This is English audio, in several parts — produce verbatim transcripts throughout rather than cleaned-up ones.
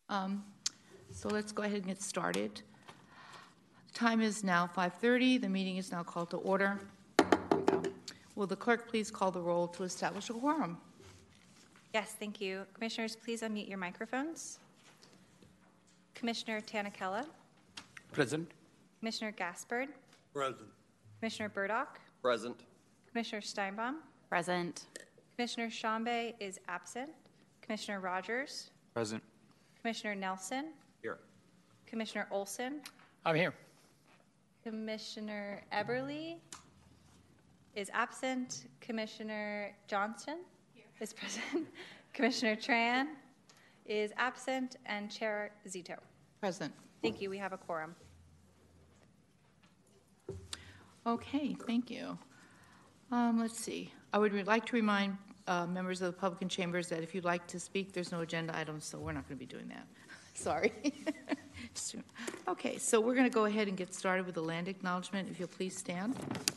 Um, so let's go ahead and get started. The time is now five thirty. The meeting is now called to order. Will the clerk please call the roll to establish a quorum? Yes, thank you. Commissioners, please unmute your microphones. Commissioner Tanakella. Present. Commissioner Gaspard. Present. Commissioner Burdock. Present. Commissioner Steinbaum. Present. Commissioner Shambe is absent. Commissioner Rogers. Present. Commissioner Nelson. Here. Commissioner Olson. I'm here. Commissioner Eberly is absent. Commissioner Johnson Here. Is present. Commissioner Tran is absent, and Chair Zito. Present. Thank you. We have a quorum. Okay, thank you. Um, let's see. I would like to remind uh, members of the public and chambers that if you'd like to speak, there's no agenda items, so we're not going to be doing that. Sorry. Okay, so we're going to go ahead and get started with the land acknowledgement. If you'll please stand.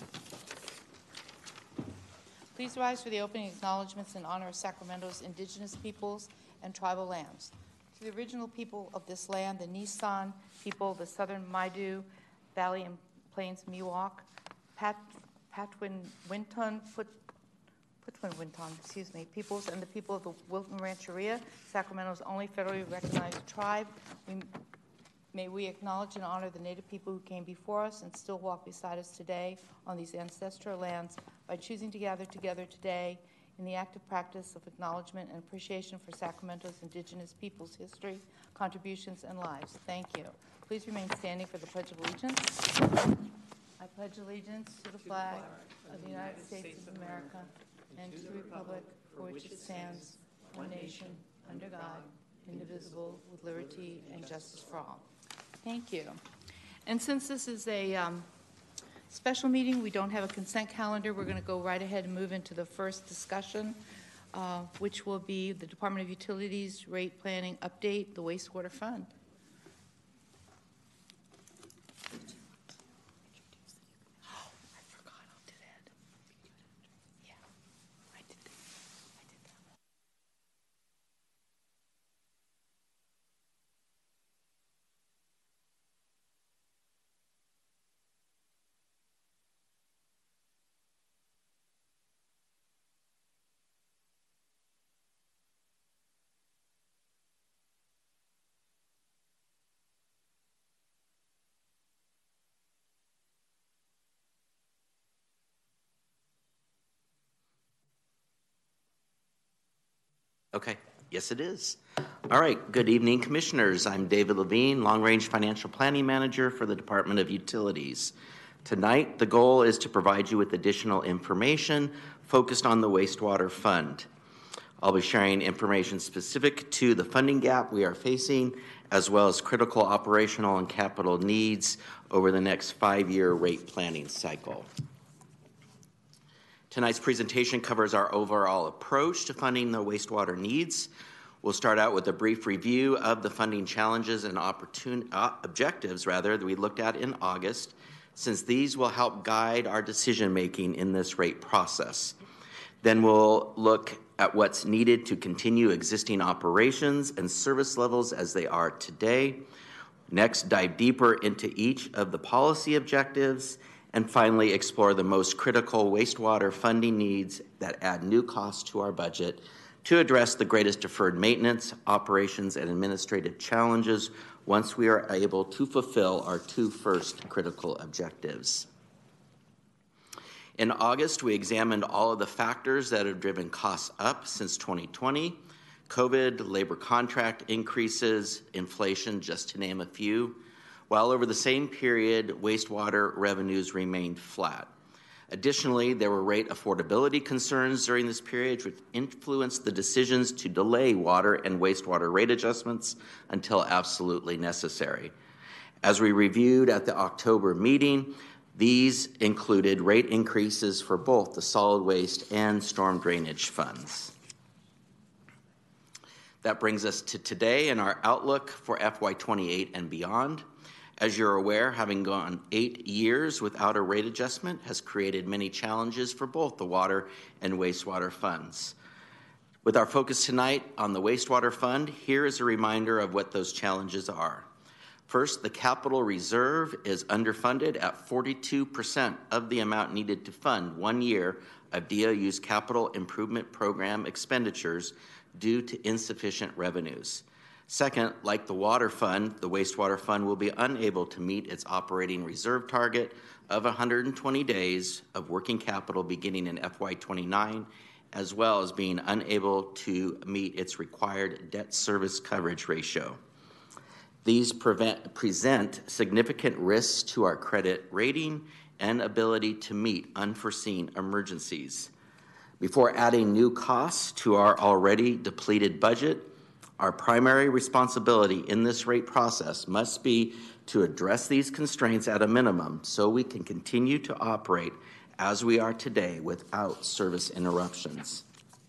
Please rise for the opening acknowledgements in honor of Sacramento's indigenous peoples and tribal lands. To the original people of this land, the Nisan people, the Southern Maidu Valley and Plains Miwok, Pat, Patwin Winton, Put, Putwin Winton, excuse me, peoples, and the people of the Wilton Rancheria, Sacramento's only federally recognized tribe. We, may we acknowledge and honor the Native people who came before us and still walk beside us today on these ancestral lands by choosing to gather together today in the active practice of acknowledgement and appreciation for Sacramento's indigenous people's history, contributions, and lives. Thank you. Please remain standing for the Pledge of Allegiance. I pledge allegiance to the flag of the United States of America and to the republic for which it stands, one nation, under God, indivisible, with liberty and justice for all. Thank you. And since this is a um, special meeting, we don't have a consent calendar. We're going to go right ahead and move into the first discussion, uh, which will be the Department of Utilities rate planning update, the wastewater fund. Okay, yes it is. All right, good evening, Commissioners. I'm David Levine, Long Range Financial Planning Manager for the Department of Utilities. Tonight, the goal is to provide you with additional information focused on the wastewater fund. I'll be sharing information specific to the funding gap we are facing, as well as critical operational and capital needs over the next five-year rate planning cycle. Tonight's presentation covers our overall approach to funding the wastewater needs. We'll start out with a brief review of the funding challenges and opportun- uh, objectives rather, that we looked at in August, since these will help guide our decision-making in this rate process. Then we'll look at what's needed to continue existing operations and service levels as they are today. Next, dive deeper into each of the policy objectives, and finally explore the most critical wastewater funding needs that add new costs to our budget to address the greatest deferred maintenance, operations, and administrative challenges once we are able to fulfill our two first critical objectives. In August, we examined all of the factors that have driven costs up since twenty twenty, COVID, labor contract increases, inflation, just to name a few, while over the same period, wastewater revenues remained flat. Additionally, there were rate affordability concerns during this period, which influenced the decisions to delay water and wastewater rate adjustments until absolutely necessary. As we reviewed at the October meeting, these included rate increases for both the solid waste and storm drainage funds. That brings us to today and our outlook for F Y twenty-eight and beyond. As you're aware, having gone eight years without a rate adjustment has created many challenges for both the water and wastewater funds. With our focus tonight on the wastewater fund, here is a reminder of what those challenges are. First, the capital reserve is underfunded at forty-two percent of the amount needed to fund one year of D O U's capital improvement program expenditures due to insufficient revenues. Second, like the water fund, the wastewater fund will be unable to meet its operating reserve target of one hundred twenty days of working capital beginning in F Y twenty-nine, as well as being unable to meet its required debt service coverage ratio. These prevent, present significant risks to our credit rating and ability to meet unforeseen emergencies. Before adding new costs to our already depleted budget, our primary responsibility in this rate process must be to address these constraints at a minimum so we can continue to operate as we are today without service interruptions.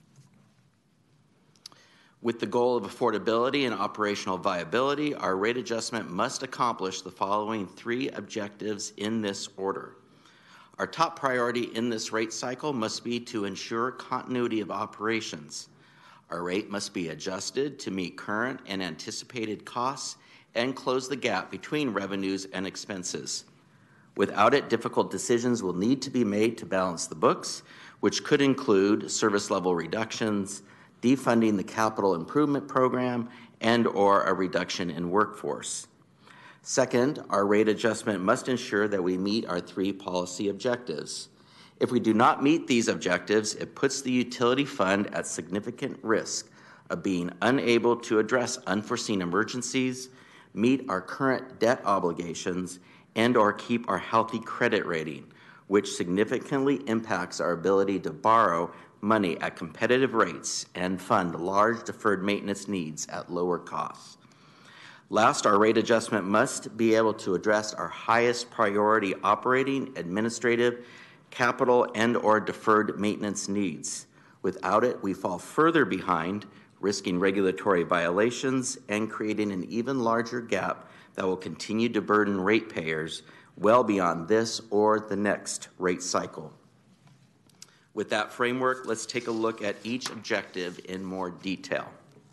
With the goal of affordability and operational viability, our rate adjustment must accomplish the following three objectives in this order. Our top priority in this rate cycle must be to ensure continuity of operations. Our rate must be adjusted to meet current and anticipated costs and close the gap between revenues and expenses. Without it, difficult decisions will need to be made to balance the books, which could include service level reductions, defunding the capital improvement program, and or a reduction in workforce. Second, our rate adjustment must ensure that we meet our three policy objectives. If we do not meet these objectives, it puts the utility fund at significant risk of being unable to address unforeseen emergencies, meet our current debt obligations, and or keep our healthy credit rating, which significantly impacts our ability to borrow money at competitive rates and fund large deferred maintenance needs at lower costs. Last, our rate adjustment must be able to address our highest priority operating, administrative, capital, and or deferred maintenance needs. Without it, we fall further behind, risking regulatory violations and creating an even larger gap that will continue to burden ratepayers well beyond this or the next rate cycle. With that framework, let's take a look at each objective in more detail.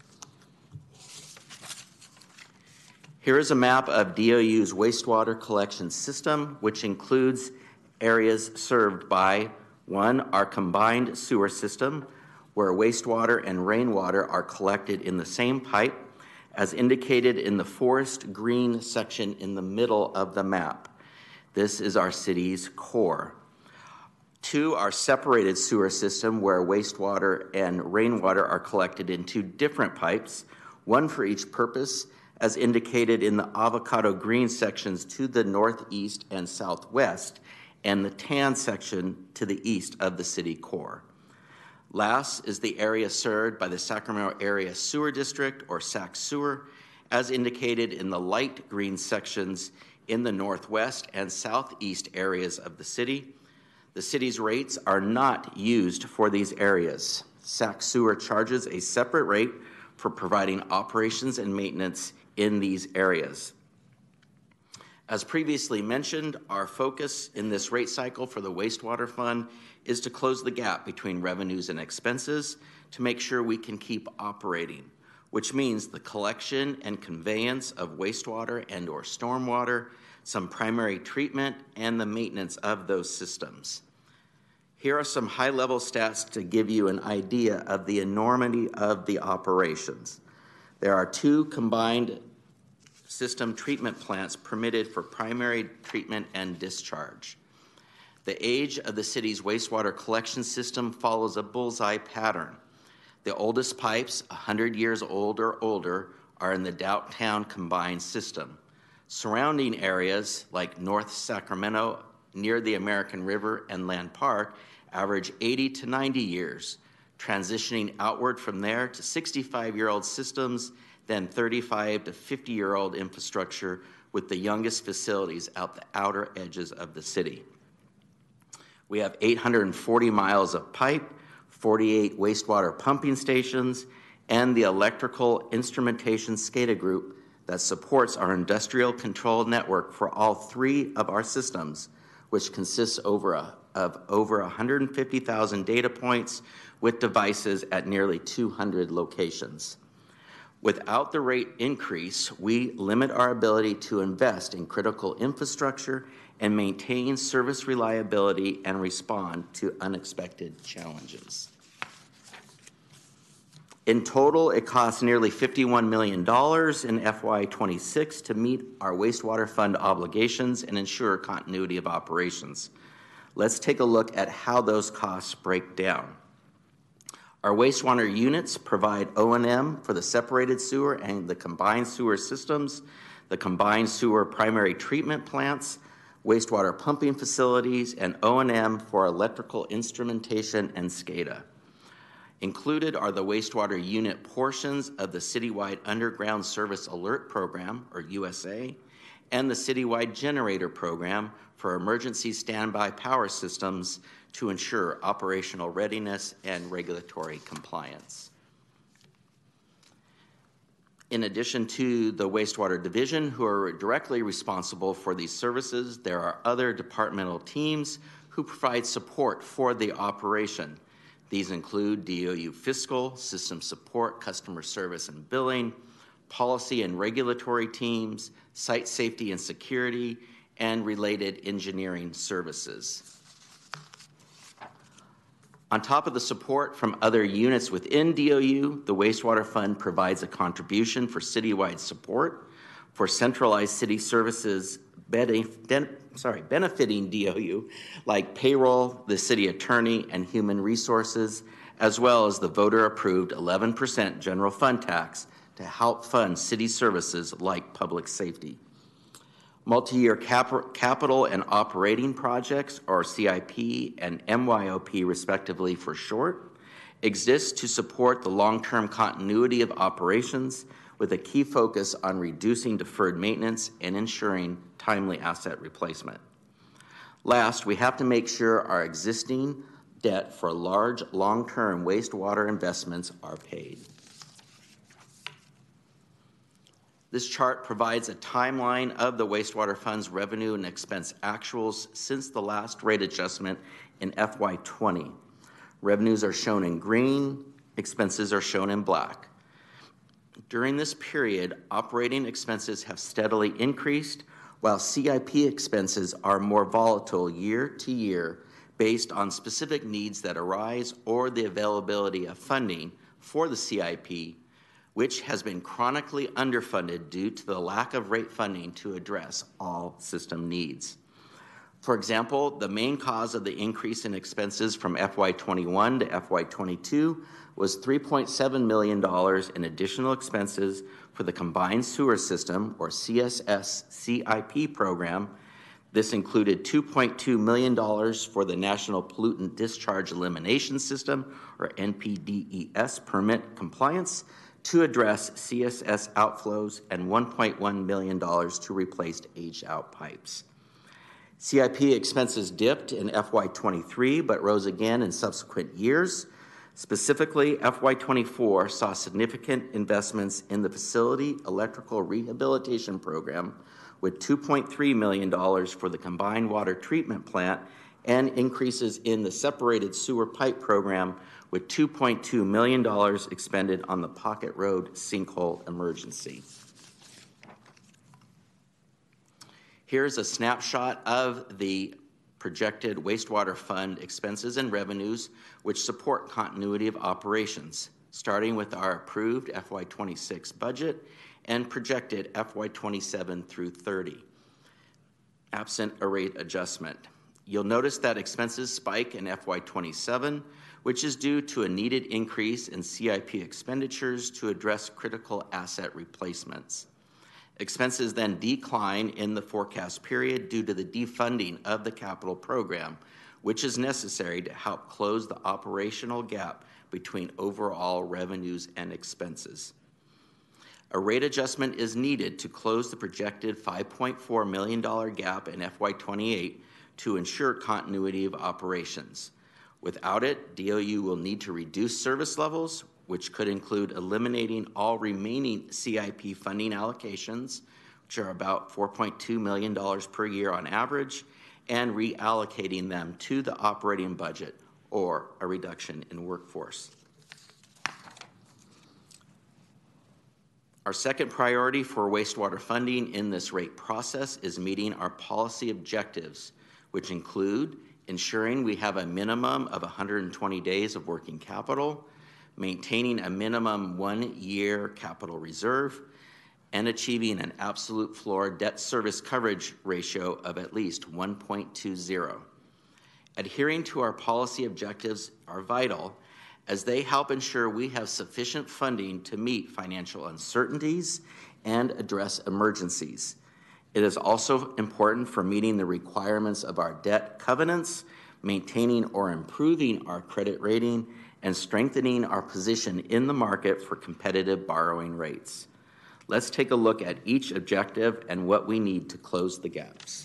Here is a map of D O U's wastewater collection system, which includes areas served by, one, our combined sewer system, where wastewater and rainwater are collected in the same pipe, as indicated in the forest green section in the middle of the map. This is our city's core. Two, our separated sewer system, where wastewater and rainwater are collected in two different pipes, one for each purpose, as indicated in the avocado green sections to the northeast and southwest, and the tan section to the east of the city core. Last is the area served by the Sacramento Area Sewer District, or SAC Sewer, as indicated in the light green sections in the northwest and southeast areas of the city. The city's rates are not used for these areas. SAC Sewer charges a separate rate for providing operations and maintenance in these areas. As previously mentioned, our focus in this rate cycle for the wastewater fund is to close the gap between revenues and expenses to make sure we can keep operating, which means the collection and conveyance of wastewater and or stormwater, some primary treatment, and the maintenance of those systems. Here are some high-level stats to give you an idea of the enormity of the operations. There are two combined system treatment plants permitted for primary treatment and discharge. The age of the city's wastewater collection system follows a bullseye pattern. The oldest pipes, one hundred years old or older, are in the downtown combined system. Surrounding areas like North Sacramento, near the American River and Land Park, average eighty to ninety years, transitioning outward from there to sixty-five-year-old systems, then thirty-five to fifty-year-old infrastructure, with the youngest facilities out the outer edges of the city. We have eight hundred forty miles of pipe, forty-eight wastewater pumping stations, and the electrical instrumentation SCADA group that supports our industrial control network for all three of our systems, which consists over a, of over one hundred fifty thousand data points with devices at nearly two hundred locations. Without the rate increase, we limit our ability to invest in critical infrastructure and maintain service reliability and respond to unexpected challenges. In total, it costs nearly fifty-one million dollars in F Y twenty-six to meet our wastewater fund obligations and ensure continuity of operations. Let's take a look at how those costs break down. Our wastewater units provide O and M for the separated sewer and the combined sewer systems, the combined sewer primary treatment plants, wastewater pumping facilities, and O and M for electrical instrumentation and SCADA. Included are the wastewater unit portions of the Citywide Underground Service Alert Program, or U S A, and the Citywide Generator Program for emergency standby power systems to ensure operational readiness and regulatory compliance. In addition to the wastewater division, who are directly responsible for these services, there are other departmental teams who provide support for the operation. These include D O U fiscal, system support, customer service and billing, policy and regulatory teams, site safety and security, and related engineering services. On top of the support from other units within D O U, the Wastewater Fund provides a contribution for citywide support for centralized city services ben- sorry, benefiting D O U, like payroll, the city attorney, and human resources, as well as the voter-approved eleven percent general fund tax to help fund city services like public safety. Multi-year cap- capital and operating projects, or C I P and M Y O P respectively for short, exist to support the long-term continuity of operations with a key focus on reducing deferred maintenance and ensuring timely asset replacement. Last, we have to make sure our existing debt for large long-term wastewater investments are paid. This chart provides a timeline of the wastewater fund's revenue and expense actuals since the last rate adjustment in F Y twenty. Revenues are shown in green, expenses are shown in black. During this period, operating expenses have steadily increased, while C I P expenses are more volatile year to year based on specific needs that arise or the availability of funding for the C I P, which has been chronically underfunded due to the lack of rate funding to address all system needs. For example, the main cause of the increase in expenses from F Y twenty-one to F Y twenty-two was three point seven million dollars in additional expenses for the Combined Sewer System, or C S S C I P program. This included two point two million dollars for the National Pollutant Discharge Elimination System, or N P D E S permit compliance, to address C S S outflows, and one point one million dollars to replace aged-out pipes. C I P expenses dipped in F Y twenty-three but rose again in subsequent years. Specifically, F Y twenty-four saw significant investments in the Facility Electrical Rehabilitation Program with two point three million dollars for the Combined Water Treatment Plant and increases in the Separated Sewer Pipe Program with two point two million dollars expended on the Pocket Road sinkhole emergency. Here's a snapshot of the projected wastewater fund expenses and revenues which support continuity of operations, starting with our approved F Y twenty-six budget and projected F Y twenty-seven through thirty, absent a rate adjustment. You'll notice that expenses spike in F Y twenty-seven, which is due to a needed increase in C I P expenditures to address critical asset replacements. Expenses then decline in the forecast period due to the defunding of the capital program, which is necessary to help close the operational gap between overall revenues and expenses. A rate adjustment is needed to close the projected five point four million dollars gap in F Y twenty-eight to ensure continuity of operations. Without it, D O U will need to reduce service levels, which could include eliminating all remaining C I P funding allocations, which are about four point two million dollars per year on average, and reallocating them to the operating budget, or a reduction in workforce. Our second priority for wastewater funding in this rate process is meeting our policy objectives, which include ensuring we have a minimum of one hundred twenty days of working capital, maintaining a minimum one-year capital reserve, and achieving an absolute floor debt service coverage ratio of at least one point two zero. Adhering to our policy objectives are vital as they help ensure we have sufficient funding to meet financial uncertainties and address emergencies. It is also important for meeting the requirements of our debt covenants, maintaining or improving our credit rating, and strengthening our position in the market for competitive borrowing rates. Let's take a look at each objective and what we need to close the gaps.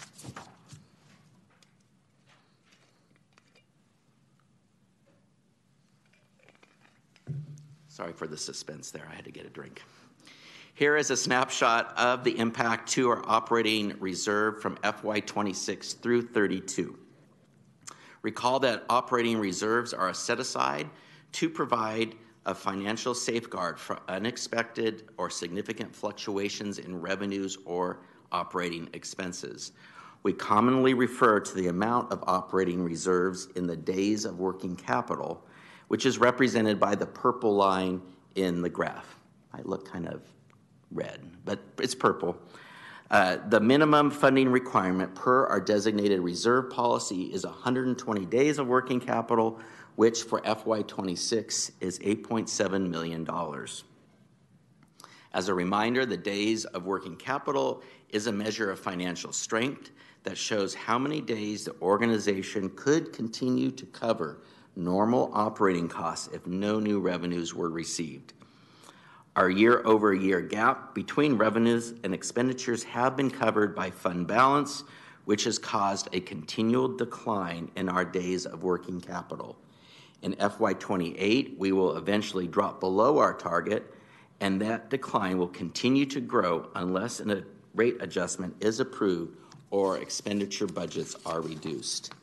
Sorry for the suspense there. I had to get a drink. Here is a snapshot of the impact to our operating reserve from F Y twenty-six through thirty-two. Recall that operating reserves are a set aside to provide a financial safeguard for unexpected or significant fluctuations in revenues or operating expenses. We commonly refer to the amount of operating reserves in the days of working capital, which is represented by the purple line in the graph. I look kind of red, but it's purple. Uh, the minimum funding requirement per our designated reserve policy is one hundred twenty days of working capital, which for F Y twenty-six is eight point seven million dollars. As a reminder, the days of working capital is a measure of financial strength that shows how many days the organization could continue to cover normal operating costs if no new revenues were received. Our year-over-year gap between revenues and expenditures have been covered by fund balance, which has caused a continual decline in our days of working capital. In F Y twenty-eight, we will eventually drop below our target, and that decline will continue to grow unless a rate adjustment is approved or expenditure budgets are reduced.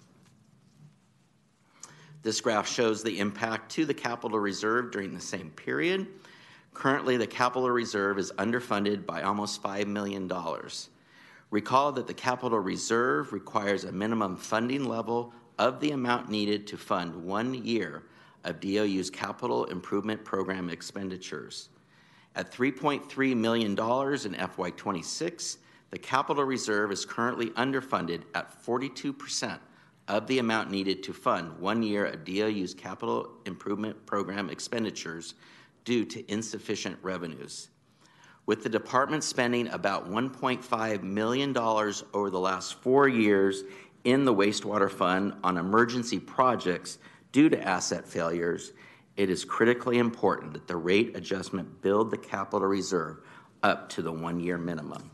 This graph shows the impact to the capital reserve during the same period. Currently, the capital reserve is underfunded by almost five million dollars. Recall that the capital reserve requires a minimum funding level of the amount needed to fund one year of D O U's capital improvement program expenditures. At three point three million dollars in F Y twenty-six, the capital reserve is currently underfunded at forty-two percent of the amount needed to fund one year of D O U's capital improvement program expenditures due to insufficient revenues. With the department spending about one point five million dollars over the last four years in the wastewater fund on emergency projects due to asset failures, it is critically important that the rate adjustment build the capital reserve up to the one-year minimum.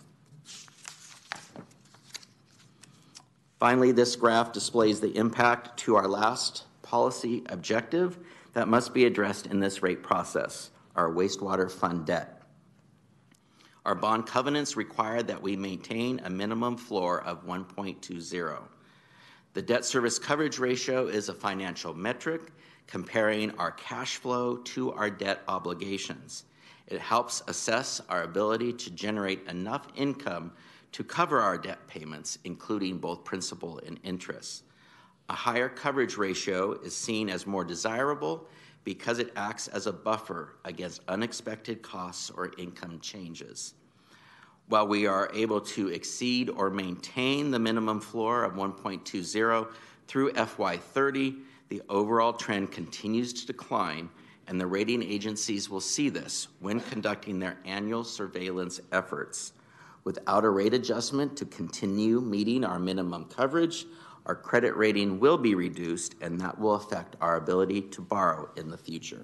Finally, this graph displays the impact to our last policy objective that must be addressed in this rate process, our wastewater fund debt. Our bond covenants require that we maintain a minimum floor of one point two zero. The debt service coverage ratio is a financial metric comparing our cash flow to our debt obligations. It helps assess our ability to generate enough income to cover our debt payments, including both principal and interest. A higher coverage ratio is seen as more desirable because it acts as a buffer against unexpected costs or income changes. While we are able to exceed or maintain the minimum floor of one point two zero through F Y thirty, the overall trend continues to decline, and the rating agencies will see this when conducting their annual surveillance efforts. Without a rate adjustment to continue meeting our minimum coverage, our credit rating will be reduced, and that will affect our ability to borrow in the future.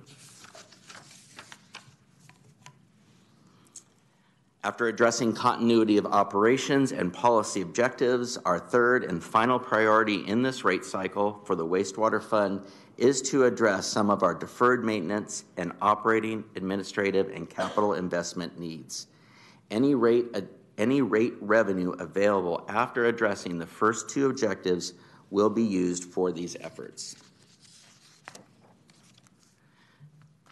After addressing continuity of operations and policy objectives, our third and final priority in this rate cycle for the wastewater fund is to address some of our deferred maintenance and operating, administrative, and capital investment needs. Any rate Any rate revenue available after addressing the first two objectives will be used for these efforts.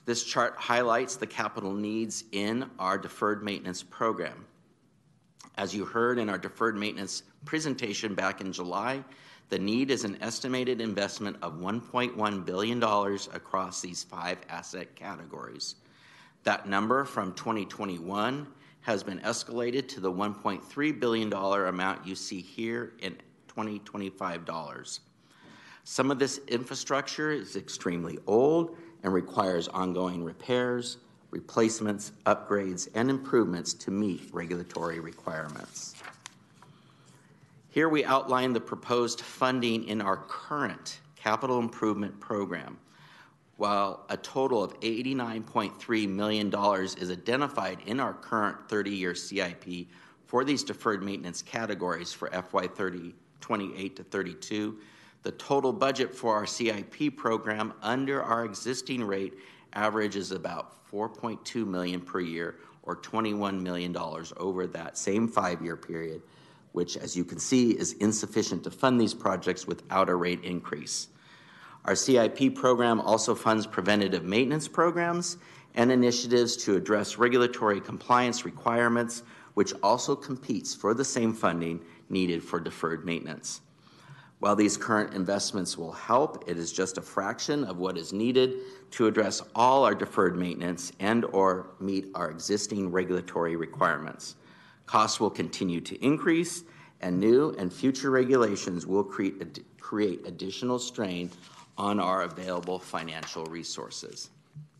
This chart highlights the capital needs in our deferred maintenance program. As you heard in our deferred maintenance presentation back in July, the need is an estimated investment of one point one billion dollars across these five asset categories. That number from twenty twenty-one has been escalated to the one point three billion dollars amount you see here in twenty twenty-five dollars. Some of this infrastructure is extremely old and requires ongoing repairs, replacements, upgrades, and improvements to meet regulatory requirements. Here we outline the proposed funding in our current capital improvement program. While a total of eighty-nine point three million dollars is identified in our current thirty-year C I P for these deferred maintenance categories for F Y twenty-eight to thirty-two, the total budget for our C I P program under our existing rate averages about four point two million dollars per year, or twenty-one million dollars over that same five-year period, which, as you can see, is insufficient to fund these projects without a rate increase. Our C I P program also funds preventative maintenance programs and initiatives to address regulatory compliance requirements, which also competes for the same funding needed for deferred maintenance. While these current investments will help, it is just a fraction of what is needed to address all our deferred maintenance and or meet our existing regulatory requirements. Costs will continue to increase, and new and future regulations will create, ad- create additional strain on our available financial resources.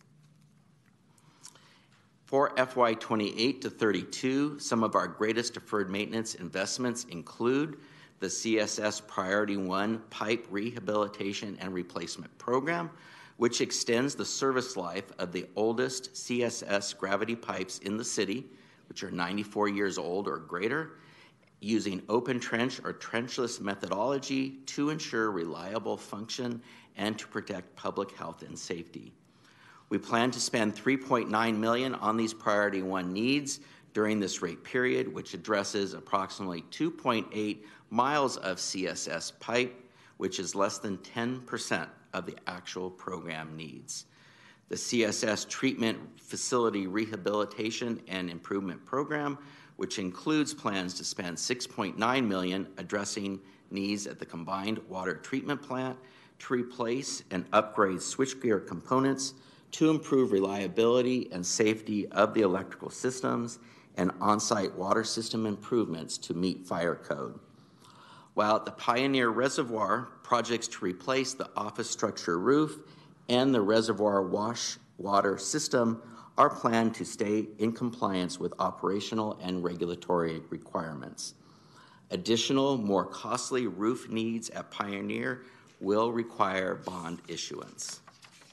For F Y twenty-eight to thirty-two, some of our greatest deferred maintenance investments include the C S S Priority one Pipe Rehabilitation and Replacement Program, which extends the service life of the oldest C S S gravity pipes in the city, which are ninety-four years old or greater, using open trench or trenchless methodology to ensure reliable function and to protect public health and safety. We plan to spend three point nine million dollars on these Priority one needs during this rate period, which addresses approximately two point eight miles of C S S pipe, which is less than ten percent of the actual program needs. The C S S Treatment Facility Rehabilitation and Improvement Program, which includes plans to spend six point nine million dollars addressing needs at the combined water treatment plant to replace and upgrade switchgear components to improve reliability and safety of the electrical systems and on-site water system improvements to meet fire code. While at the Pioneer Reservoir, projects to replace the office structure roof and the reservoir wash water system are planned to stay in compliance with operational and regulatory requirements. Additional, more costly roof needs at Pioneer will require bond issuance.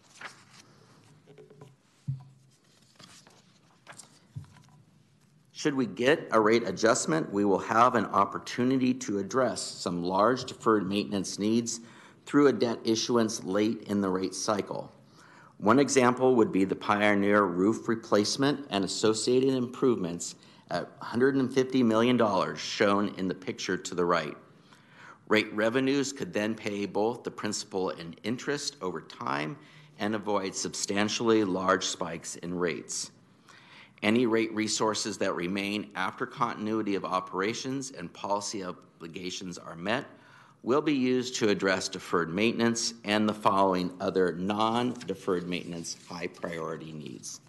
Should we get a rate adjustment, we will have an opportunity to address some large deferred maintenance needs through a debt issuance late in the rate cycle. One example would be the Pioneer roof replacement and associated improvements at one hundred fifty million dollars shown in the picture to the right. Rate revenues could then pay both the principal and interest over time and avoid substantially large spikes in rates. Any rate resources that remain after continuity of operations and policy obligations are met will be used to address deferred maintenance and the following other non-deferred maintenance high priority needs.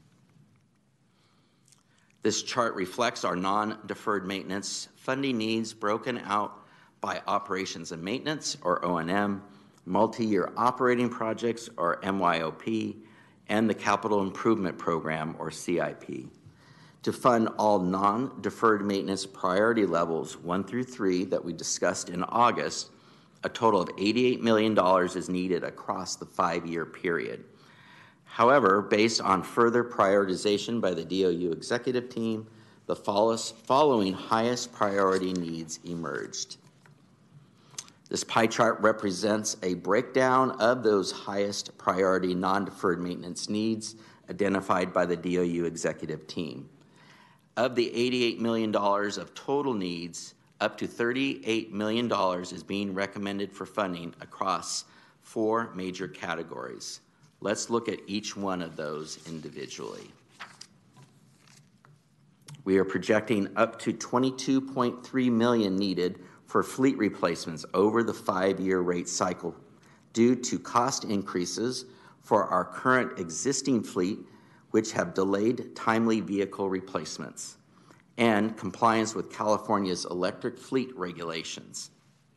This chart reflects our non-deferred maintenance funding needs broken out by operations and maintenance, or O and M, multi-year operating projects, or M Y O P, and the Capital Improvement Program, or C I P. To fund all non-deferred maintenance priority levels one through three that we discussed in August, a total of eighty-eight million dollars is needed across the five-year period. However, based on further prioritization by the D O U executive team, the following highest priority needs emerged. This pie chart represents a breakdown of those highest priority non-deferred maintenance needs identified by the D O U executive team. Of the eighty-eight million dollars of total needs, up to thirty-eight million dollars is being recommended for funding across four major categories: Let's look at each one of those individually. We are projecting up to twenty-two point three million dollars needed for fleet replacements over the five-year rate cycle due to cost increases for our current existing fleet, which have delayed timely vehicle replacements, and compliance with California's electric fleet regulations.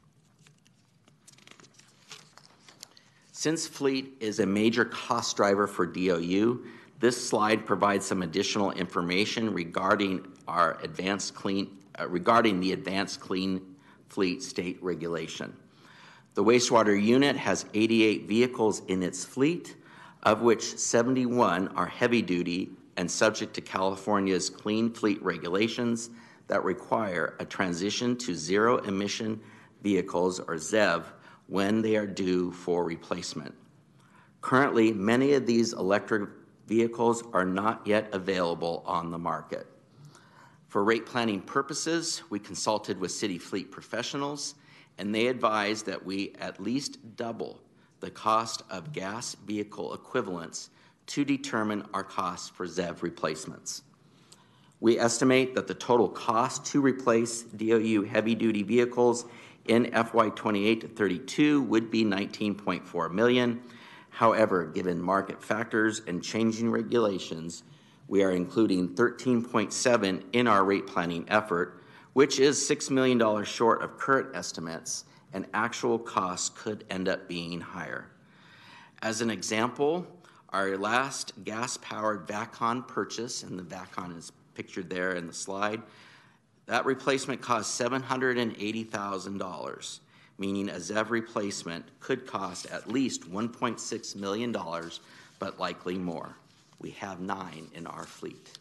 Since fleet is a major cost driver for D O U, this slide provides some additional information regarding our advanced clean, uh, regarding the advanced clean fleet state regulation. The wastewater unit has eighty-eight vehicles in its fleet, of which seventy-one are heavy duty and subject to California's clean fleet regulations that require a transition to zero emission vehicles, or Z E V, when they are due for replacement. Currently, many of these electric vehicles are not yet available on the market. For rate planning purposes, we consulted with city fleet professionals, and they advised that we at least double the cost of gas vehicle equivalents to determine our costs for Z E V replacements. We estimate that the total cost to replace D O U heavy-duty vehicles in F Y twenty-eight to thirty-two would be nineteen point four million dollars. However, given market factors and changing regulations, we are including thirteen point seven in our rate planning effort, which is six million dollars short of current estimates, and actual costs could end up being higher. As an example, our last gas-powered VACON purchase, and the VACON is pictured there in the slide, that replacement cost seven hundred eighty thousand dollars, meaning a Z E V replacement could cost at least one point six million dollars, but likely more. We have nine in our fleet.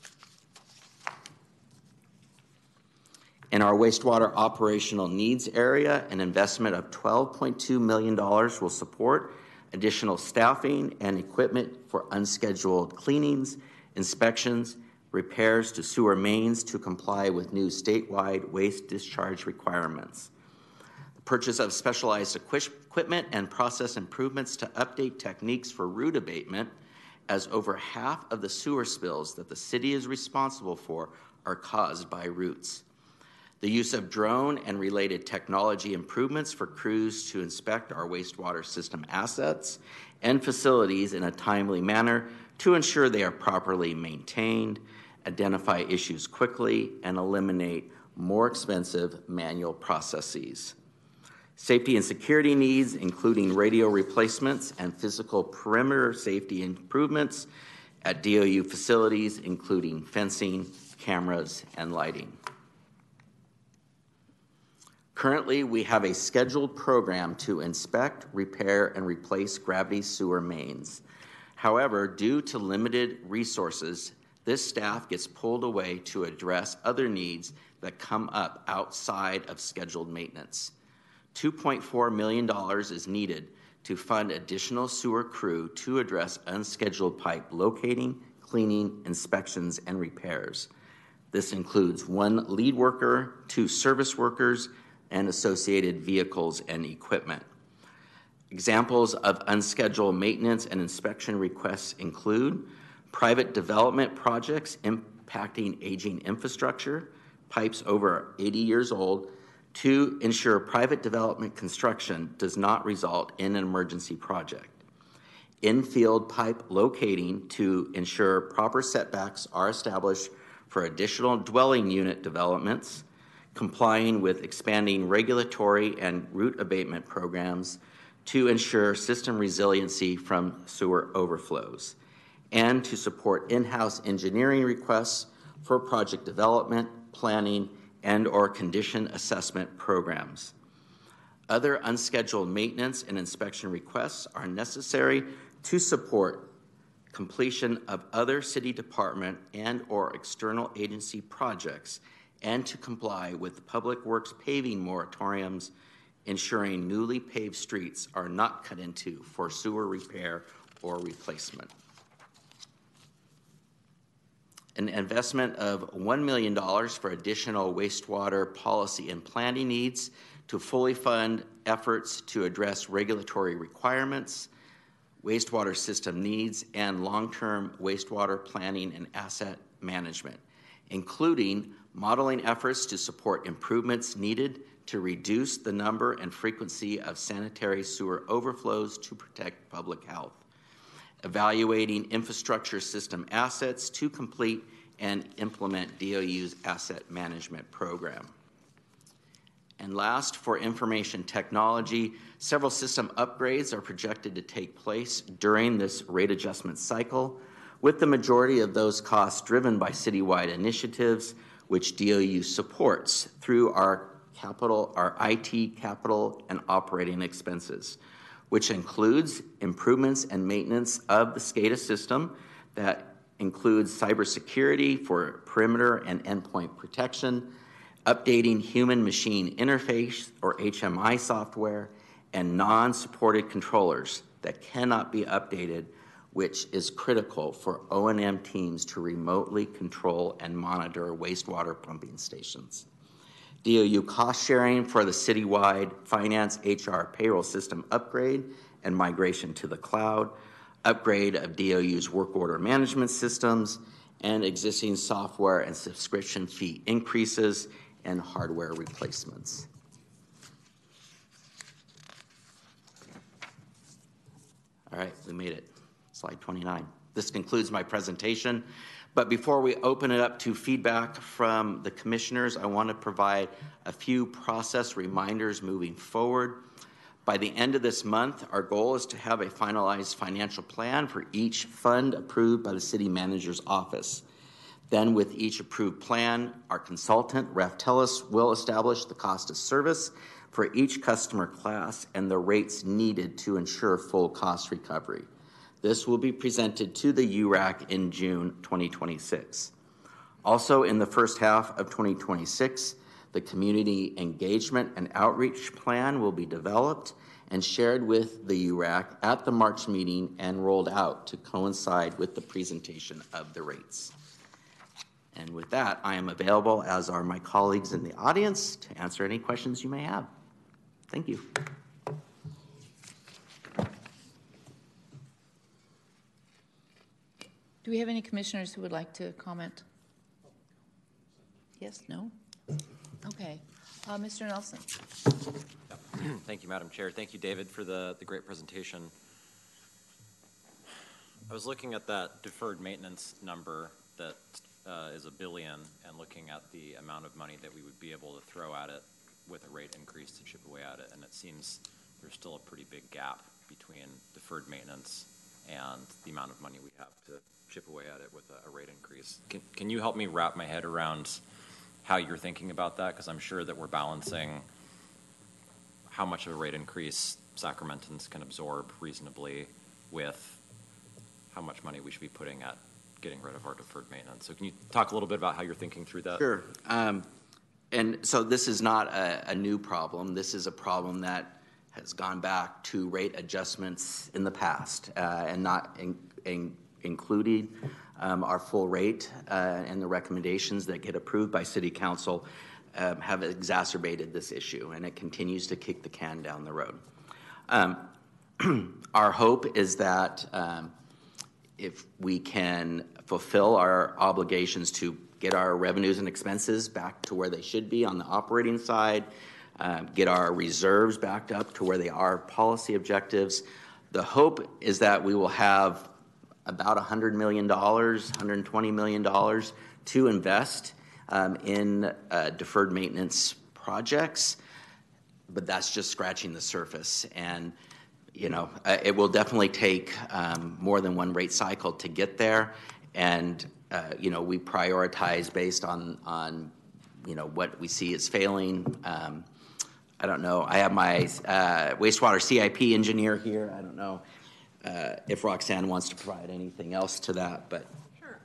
In our wastewater operational needs area, an investment of twelve point two million dollars will support additional staffing and equipment for unscheduled cleanings, inspections, repairs to sewer mains to comply with new statewide waste discharge requirements. The purchase of specialized equipment and process improvements to update techniques for root abatement, as over half of the sewer spills that the city is responsible for are caused by roots. The use of drone and related technology improvements for crews to inspect our wastewater system assets and facilities in a timely manner to ensure they are properly maintained, identify issues quickly, and eliminate more expensive manual processes. Safety and security needs, including radio replacements and physical perimeter safety improvements at D O U facilities, including fencing, cameras, and lighting. Currently, we have a scheduled program to inspect, repair, and replace gravity sewer mains. However, due to limited resources, this staff gets pulled away to address other needs that come up outside of scheduled maintenance. two point four million dollars is needed to fund additional sewer crew to address unscheduled pipe locating, cleaning, inspections, and repairs. This includes one lead worker, two service workers, and associated vehicles and equipment. Examples of unscheduled maintenance and inspection requests include private development projects impacting aging infrastructure, pipes over eighty years old, to ensure private development construction does not result in an emergency project. In-field pipe locating to ensure proper setbacks are established for additional dwelling unit developments, complying with expanding regulatory and root abatement programs to ensure system resiliency from sewer overflows, and to support in-house engineering requests for project development, planning, and or condition assessment programs. Other unscheduled maintenance and inspection requests are necessary to support completion of other city department and or external agency projects, and to comply with Public Works paving moratoriums, ensuring newly paved streets are not cut into for sewer repair or replacement. An investment of one million dollars for additional wastewater policy and planning needs to fully fund efforts to address regulatory requirements, wastewater system needs, and long-term wastewater planning and asset management, including modeling efforts to support improvements needed to reduce the number and frequency of sanitary sewer overflows to protect public health, evaluating infrastructure system assets to complete and implement D O U's asset management program. And last, for information technology, several system upgrades are projected to take place during this rate adjustment cycle, with the majority of those costs driven by citywide initiatives, which D O U supports through our capital, our I T capital and operating expenses, which includes improvements and maintenance of the SCADA system that includes cybersecurity for perimeter and endpoint protection, updating human-machine interface, or H M I software, and non-supported controllers that cannot be updated, which is critical for O and M teams to remotely control and monitor wastewater pumping stations. D O U cost sharing for the citywide finance, H R, payroll system upgrade and migration to the cloud, upgrade of D O U's work order management systems, and existing software and subscription fee increases and hardware replacements. All right, we made it. Slide twenty-nine. This concludes my presentation. But before we open it up to feedback from the commissioners, I want to provide a few process reminders moving forward. By the end of this month, our goal is to have a finalized financial plan for each fund approved by the city manager's office. Then with each approved plan, our consultant, Ref Telus, will establish the cost of service for each customer class and the rates needed to ensure full cost recovery. This will be presented to the U R A C in June twenty twenty-six. Also, in the first half of twenty twenty-six, the Community Engagement and Outreach Plan will be developed and shared with the U R A C at the March meeting and rolled out to coincide with the presentation of the rates. And with that, I am available, as are my colleagues in the audience, to answer any questions you may have. Thank you. Do we have any commissioners who would like to comment? Yes, no? Okay. Uh, Mister Nelson. Thank you, Madam Chair. Thank you, David, for the, the great presentation. I was looking at that deferred maintenance number that uh, is a billion and looking at the amount of money that we would be able to throw at it with a rate increase to chip away at it, and it seems there's still a pretty big gap between deferred maintenance and the amount of money we have to chip away at it with a, a rate increase. Can, can you help me wrap my head around how you're thinking about that? Because I'm sure that we're balancing how much of a rate increase Sacramentans can absorb reasonably with how much money we should be putting at getting rid of our deferred maintenance. So can you talk a little bit about how you're thinking through that? Sure. Um, and so this is not a, a new problem. This is a problem that has gone back to rate adjustments in the past uh, and not in, in, including um, our full rate uh, and the recommendations that get approved by City Council um, have exacerbated this issue, and it continues to kick the can down the road. Um, our hope is that um, if we can fulfill our obligations to get our revenues and expenses back to where they should be on the operating side, uh, get our reserves backed up to where they are policy objectives, the hope is that we will have about one hundred million dollars, one hundred twenty million dollars to invest um, in uh, deferred maintenance projects, but that's just scratching the surface. And you know, uh, it will definitely take um, more than one rate cycle to get there, and uh, you know, we prioritize based on on you know what we see is failing. Um, I don't know. I have my uh, wastewater C I P engineer here. I don't know uh, if Roxanne wants to provide anything else to that, but. Sure.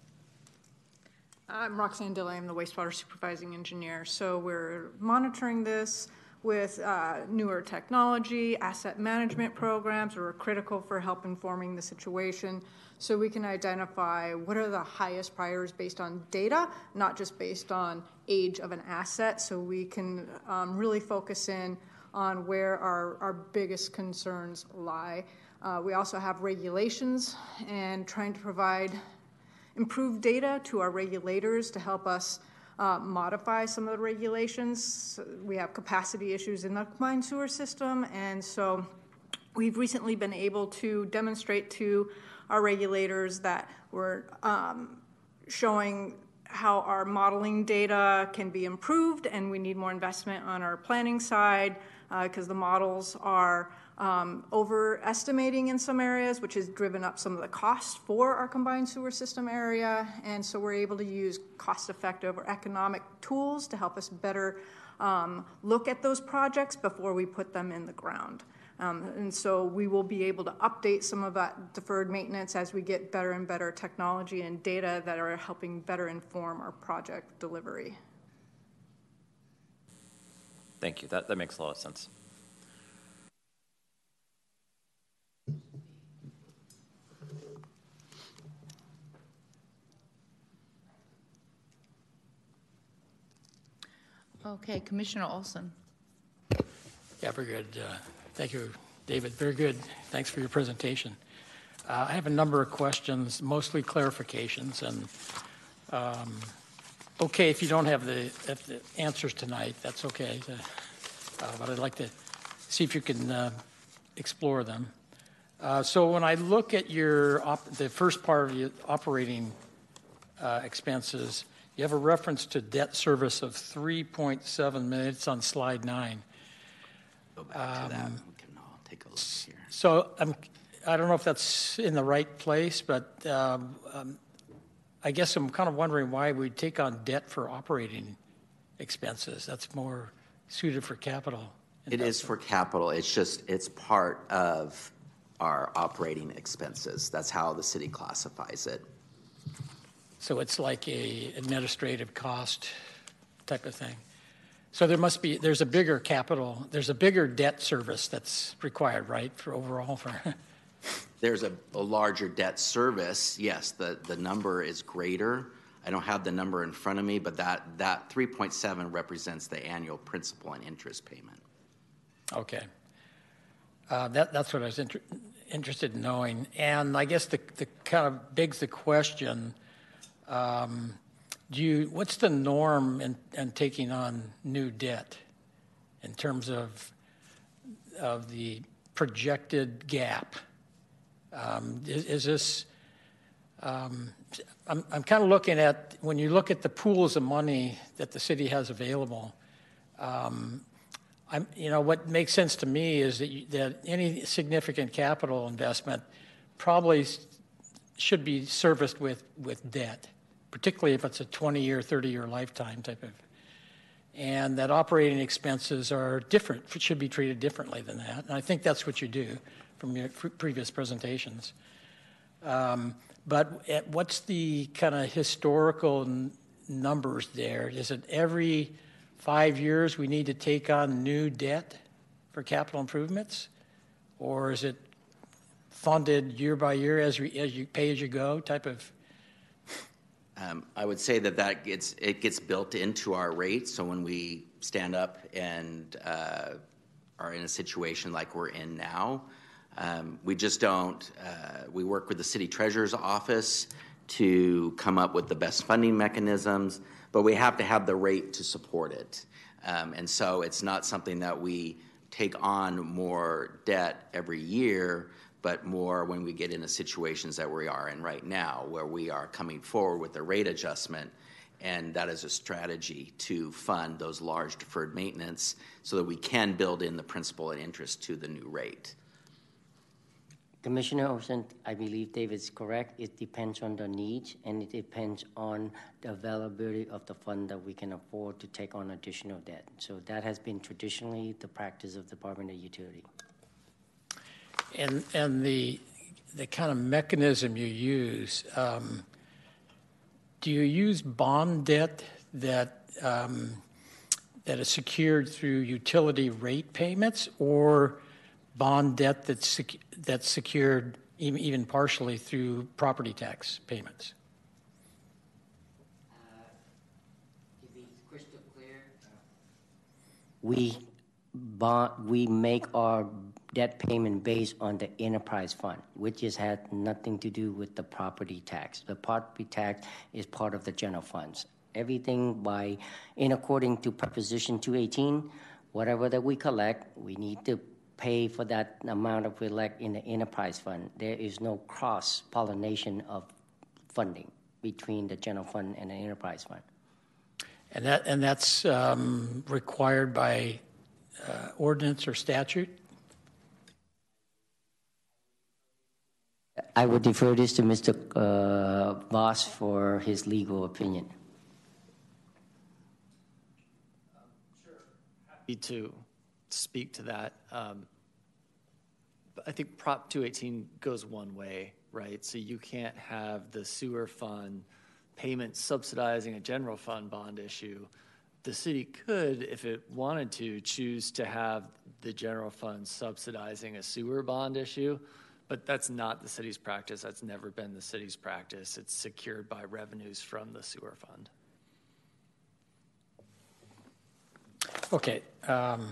I'm Roxanne Dilley. I'm the wastewater supervising engineer. So we're monitoring this with uh, newer technology, asset management programs that are critical for help informing the situation, so we can identify what are the highest priorities based on data, not just based on age of an asset, so we can um, really focus in on where our, our biggest concerns lie. Uh, we also have regulations and trying to provide improved data to our regulators to help us uh, modify some of the regulations. We have capacity issues in the combined sewer system, and so we've recently been able to demonstrate to our regulators that we're um, showing how our modeling data can be improved, and we need more investment on our planning side because uh, the models are um, overestimating in some areas, which has driven up some of the costs for our combined sewer system area. And so we're able to use cost-effective or economic tools to help us better um, look at those projects before we put them in the ground. Um, and so we will be able to update some of that deferred maintenance as we get better and better technology and data that are helping better inform our project delivery. Thank you. That, that makes a lot of sense. Okay, Commissioner Olson. Yeah, very good. Uh, thank you, David. Very good. Thanks for your presentation. Uh, I have a number of questions, mostly clarifications. And um, okay, if you don't have the, if the answers tonight, that's okay. Uh, but I'd like to see if you can uh, explore them. Uh, so when I look at your op the first part of your operating uh, expenses, you have a reference to debt service of three point seven million. It's on slide nine. Go back to that. We can all take a look here. So I'm, I don't know if that's in the right place, but um, um, I guess I'm kind of wondering why we take on debt for operating expenses. That's more suited for capital. It is for capital. It's just, it's part of our operating expenses. That's how the city classifies it. So it's like a administrative cost type of thing. So there must be, there's a bigger capital, there's a bigger debt service that's required, right, for overall for. There's a, a larger debt service. Yes, the, the number is greater. I don't have the number in front of me, but that, that three point seven represents the annual principal and interest payment. Okay. Uh, that, that's what I was inter interested in knowing. And I guess the, the kind of begs the question, um, do you, what's the norm in, in taking on new debt in terms of, of the projected gap? Um, is, is this, um, I'm, I'm kind of looking at, when you look at the pools of money that the city has available, um, I'm, you know, what makes sense to me is that, you, that any significant capital investment probably should be serviced with, with debt, particularly if it's a twenty-year, thirty-year lifetime type of, and that operating expenses are different, should be treated differently than that. And I think that's what you do from your previous presentations. Um, but at, what's the kind of historical n numbers there? Is it every five years we need to take on new debt for capital improvements? Or is it funded year by year as, we, as you pay as you go type of? Um, I would say that, that gets, it gets built into our rate. So when we stand up and uh, are in a situation like we're in now, um, we just don't, uh, we work with the city treasurer's office to come up with the best funding mechanisms, but we have to have the rate to support it. Um, and so it's not something that we take on more debt every year, but more when we get into situations that we are in right now, where we are coming forward with a rate adjustment, and that is a strategy to fund those large deferred maintenance so that we can build in the principal and interest to the new rate. Commissioner Olson, I believe David's correct. It depends on the needs, and it depends on the availability of the fund that we can afford to take on additional debt. So that has been traditionally the practice of the Department of Utility. And, and the, the kind of mechanism you use, um, do you use bond debt that, um, that is secured through utility rate payments, or bond debt that's, sec that's secured even, even partially through property tax payments? Uh, to be crystal clear, uh, we bond, we make our debt payment based on the enterprise fund, which is had nothing to do with the property tax. The property tax is part of the general funds. Everything by, in according to Proposition two eighteen, whatever that we collect, we need to pay for that amount of collect in the enterprise fund. There is no cross-pollination of funding between the general fund and the enterprise fund. And that and that's um, required by uh, ordinance or statute? I would defer this to Mister Uh, Voss for his legal opinion. Happy to speak to that. Um, but I think Prop two eighteen goes one way, right? So you can't have the sewer fund payment subsidizing a general fund bond issue. The city could, if it wanted to, choose to have the general fund subsidizing a sewer bond issue, but that's not the city's practice. That's never been the city's practice. It's secured by revenues from the sewer fund. Okay. Um,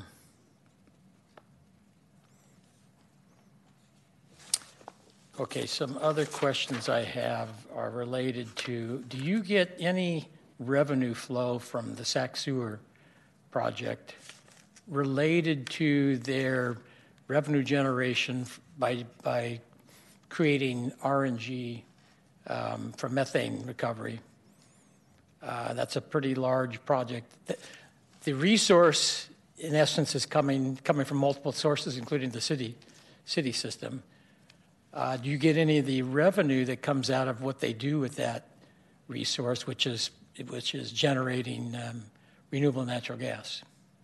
okay, some other questions I have are related to, do you get any revenue flow from the Sac Sewer project related to their revenue generation by, by creating R N G um, for methane recovery? Uh, that's a pretty large project. The, the resource, in essence, is coming coming from multiple sources, including the city city system. Uh, do you get any of the revenue that comes out of what they do with that resource, which is which is generating um, renewable natural gas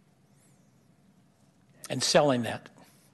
and selling that?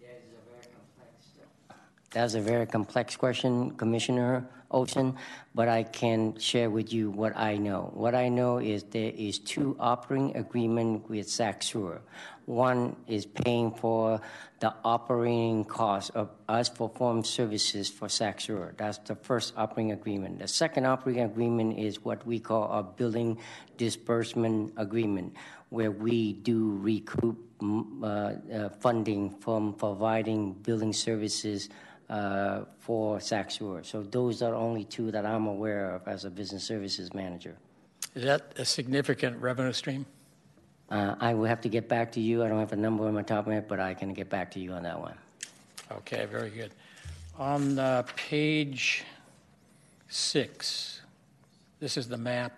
That's a very complex question, Commissioner Olson, but I can share with you what I know. What I know is there is two operating agreements with Sac Sewer. One is paying for the operating cost of us perform services for Sac Sewer. That's the first operating agreement. The second operating agreement is what we call a billing disbursement agreement, where we do recoup uh, uh, funding from providing billing services Uh, for Sac Sewer. So those are only two that I'm aware of as a business services manager. Is that a significant revenue stream? Uh, I will have to get back to you. I don't have a number on my top of my head, but I can get back to you on that one. Okay, very good. On uh, page six, this is the map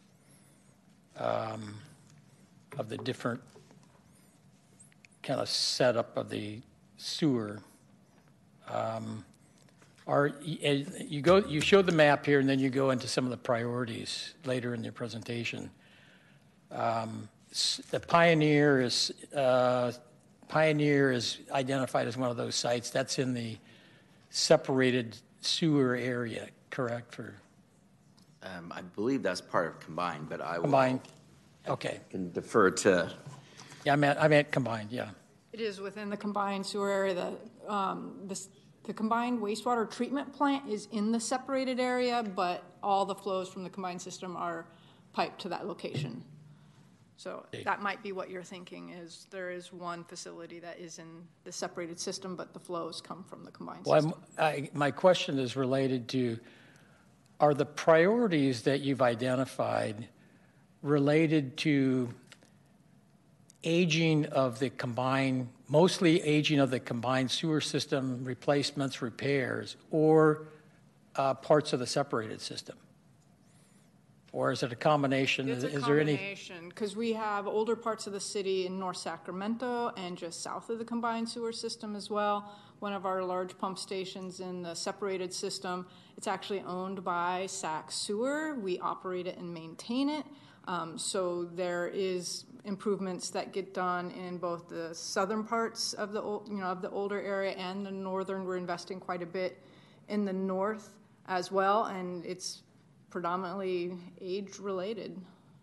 um, of the different kind of setup of the sewer. Um, are you go you showed the map here, and then you go into some of the priorities later in your presentation. Um, the Pioneer is uh, Pioneer is identified as one of those sites. That's in the separated sewer area, correct? For Um, I believe that's part of combined, but I will combined. Okay. can defer to. Yeah, I meant I meant combined. Yeah. It is within the combined sewer area. The, um, this, the combined wastewater treatment plant is in the separated area, but all the flows from the combined system are piped to that location. So that might be what you're thinking, is there is one facility that is in the separated system, but the flows come from the combined Well, system. I'm, I, my question is related to, are the priorities that you've identified related to aging of the combined, mostly aging of the combined sewer system, replacements, repairs, or uh, parts of the separated system? Or is it a combination? It's a is there any? combination, because we have older parts of the city in North Sacramento and just south of the combined sewer system as well. One of our large pump stations in the separated system, it's actually owned by Sac Sewer. We operate it and maintain it. Um, so there is improvements that get done in both the southern parts of the old, you know, of the older area and the northern. We're investing quite a bit in the north as well, and it's predominantly age related.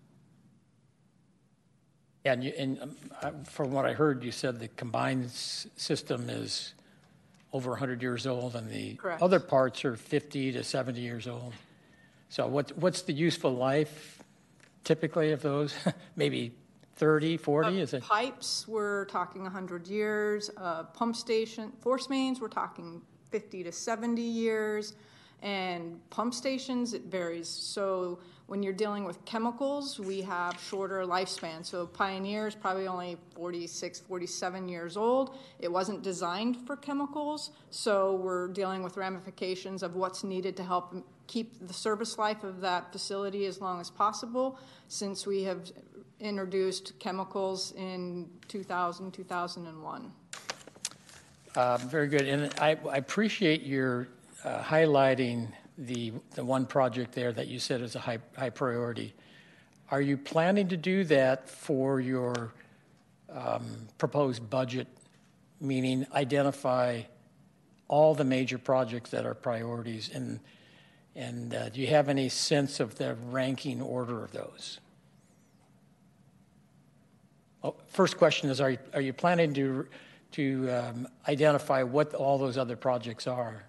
Yeah, and, you, and um, I, from what I heard, you said the combined s- system is over one hundred years old, and the Correct. other parts are fifty to seventy years old. So what, what's the useful life typically of those? Maybe thirty, forty, is it? Pipes, we're talking one hundred years. Uh, Pump station, force mains, we're talking fifty to seventy years. And pump stations, it varies. So when you're dealing with chemicals, we have shorter lifespan. So Pioneer is probably only forty-six, forty-seven years old. It wasn't designed for chemicals, so we're dealing with ramifications of what's needed to help keep the service life of that facility as long as possible, since we have introduced chemicals in two thousand, two thousand one. Uh, Very good. And I I appreciate your uh, highlighting the the one project there that you said is a high high priority. Are you planning to do that for your um, proposed budget, meaning identify all the major projects that are priorities, and and uh, do you have any sense of the ranking order of those? Oh, first question is, are you, are you planning to to um, identify what all those other projects are?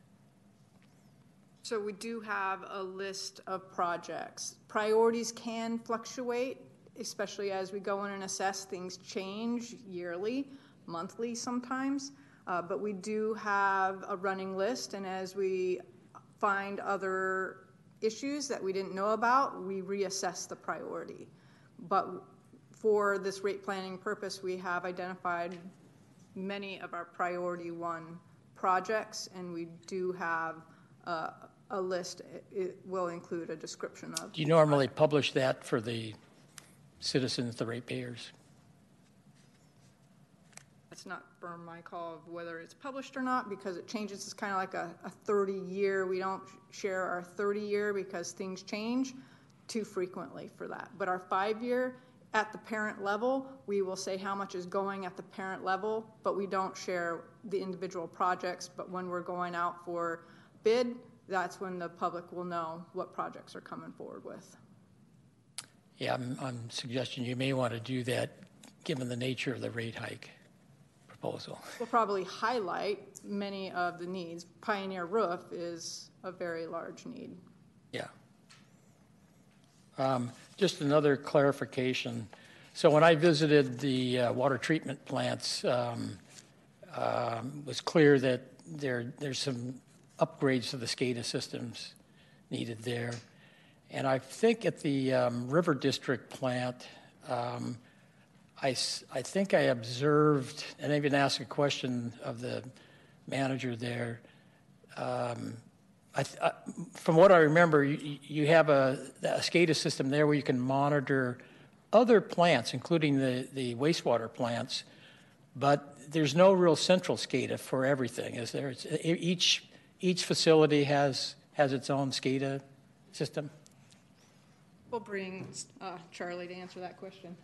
So we do have a list of projects. Priorities can fluctuate, especially as we go in and assess. Things change yearly, monthly sometimes, uh, but we do have a running list, and as we find other issues that we didn't know about, we reassess the priority. But for this rate planning purpose, we have identified many of our priority one projects, and we do have uh, a list. It will include a description of. Do you normally publish that for the citizens, the ratepayers? It's not for my call of whether it's published or not, because it changes. It's kind of like a, a thirty year. We don't share our thirty year because things change too frequently for that. But our five year, at the parent level, we will say how much is going at the parent level, but we don't share the individual projects. But when we're going out for bid, that's when the public will know what projects are coming forward with. Yeah, I'm, I'm suggesting you may want to do that given the nature of the rate hike proposal. We'll probably highlight many of the needs. Pioneer Roof is a very large need. Yeah. Um, just another clarification. So when I visited the uh, water treatment plants, um, um, it was clear that there there's some upgrades to the SCADA systems needed there. And I think at the um, River District plant, um, I, I think I observed, and I even asked a question of the manager there. Um, I, I, from what I remember, you, you have a, a SCADA system there where you can monitor other plants, including the, the wastewater plants, but there's no real central SCADA for everything, is there? It's, each, each facility has, has its own SCADA system? We'll bring uh, Charlie to answer that question.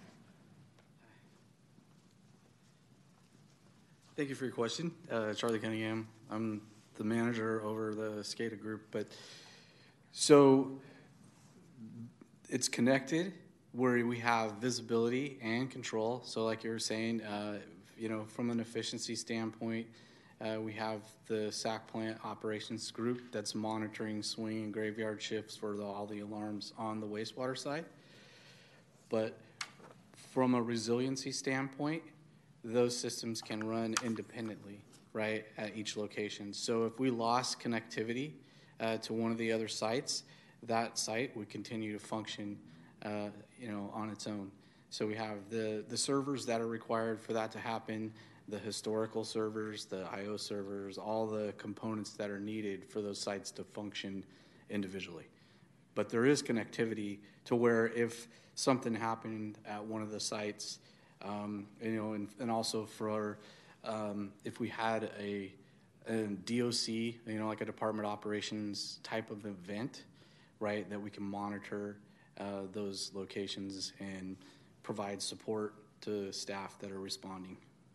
Thank you for your question. Uh, Charlie Cunningham. I'm the manager over the SCADA group. But so it's connected where we have visibility and control. So like you were saying, uh, you know, from an efficiency standpoint, uh, we have the S A C plant operations group that's monitoring swing and graveyard shifts for the, all the alarms on the wastewater side. But from a resiliency standpoint, those systems can run independently, right, at each location. So if we lost connectivity uh, to one of the other sites, that site would continue to function, uh, you know, on its own. So we have the, the servers that are required for that to happen, the historical servers, the I O servers, all the components that are needed for those sites to function individually. But there is connectivity to where if something happened at one of the sites, Um, you know, and, and also for um, if we had a, a D O C, you know, like a department operations type of event, right, that we can monitor uh, those locations and provide support to staff that are responding.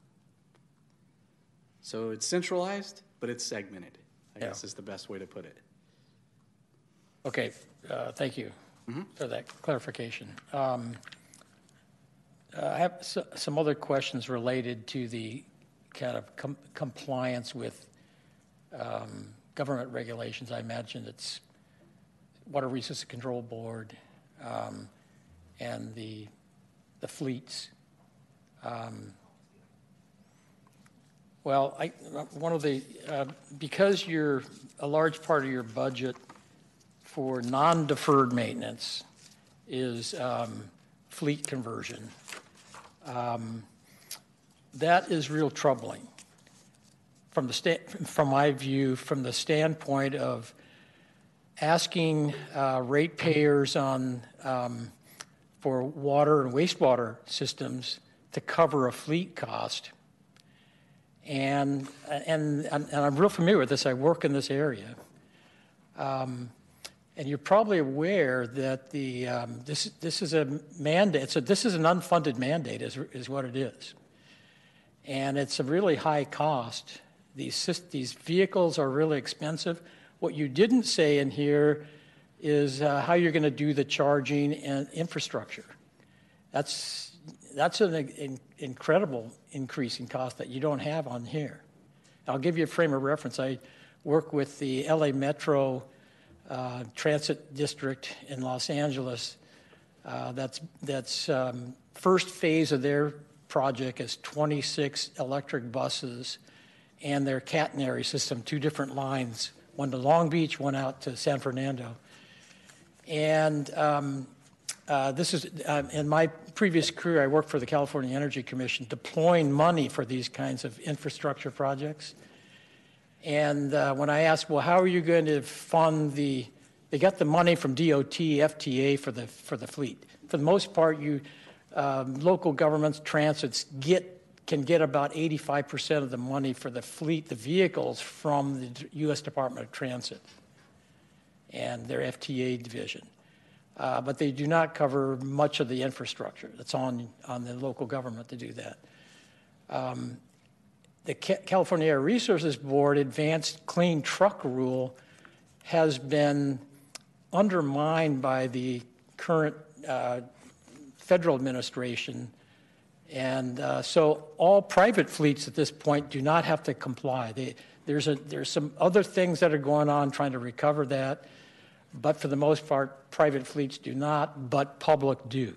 So it's centralized, but it's segmented, I Yeah. guess is the best way to put it. Okay, uh, thank you mm-hmm. for that clarification. Um, Uh, I have s- some other questions related to the kind of com- compliance with um, government regulations. I imagine it's Water Resources Control Board um, and the the fleets. Um, well, I, one of the, uh, because you're, a large part of your budget for non-deferred maintenance is um, fleet conversion. Um, that is real troubling from the sta- from my view, from the standpoint of asking uh, ratepayers on um, for water and wastewater systems to cover a fleet cost. And and and I'm real familiar with this. I work in this area. Um, And you're probably aware that the um, this this is a mandate. So this is an unfunded mandate, is is what it is, and it's a really high cost. These these vehicles are really expensive. What you didn't say in here is uh, how you're going to do the charging and infrastructure. That's that's an in, incredible increase in cost that you don't have on here. I'll give you a frame of reference. I work with the L A Metro Uh, Transit District in Los Angeles. Uh, that's that's um, first phase of their project is twenty-six electric buses and their catenary system, two different lines, one to Long Beach, one out to San Fernando. And um, uh, this is, uh, in my previous career, I worked for the California Energy Commission deploying money for these kinds of infrastructure projects. And uh, when I asked, well, how are you going to fund the, they got the money from D O T, F T A for the for the fleet. For the most part, you um, local governments, transits get can get about eighty-five percent of the money for the fleet, the vehicles from the U S Department of Transit and their F T A division. Uh, but they do not cover much of the infrastructure. It's on on the local government to do that. Um, The California Air Resources Board Advanced Clean Truck Rule has been undermined by the current uh, federal administration. And uh, so all private fleets at this point do not have to comply. They, there's, a, there's some other things that are going on trying to recover that, but for the most part, private fleets do not, but public do.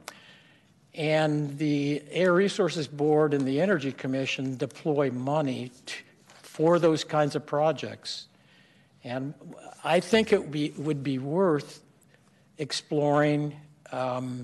And the Air Resources Board and the Energy Commission deploy money to, for those kinds of projects. And I think it would be, would be worth exploring, um,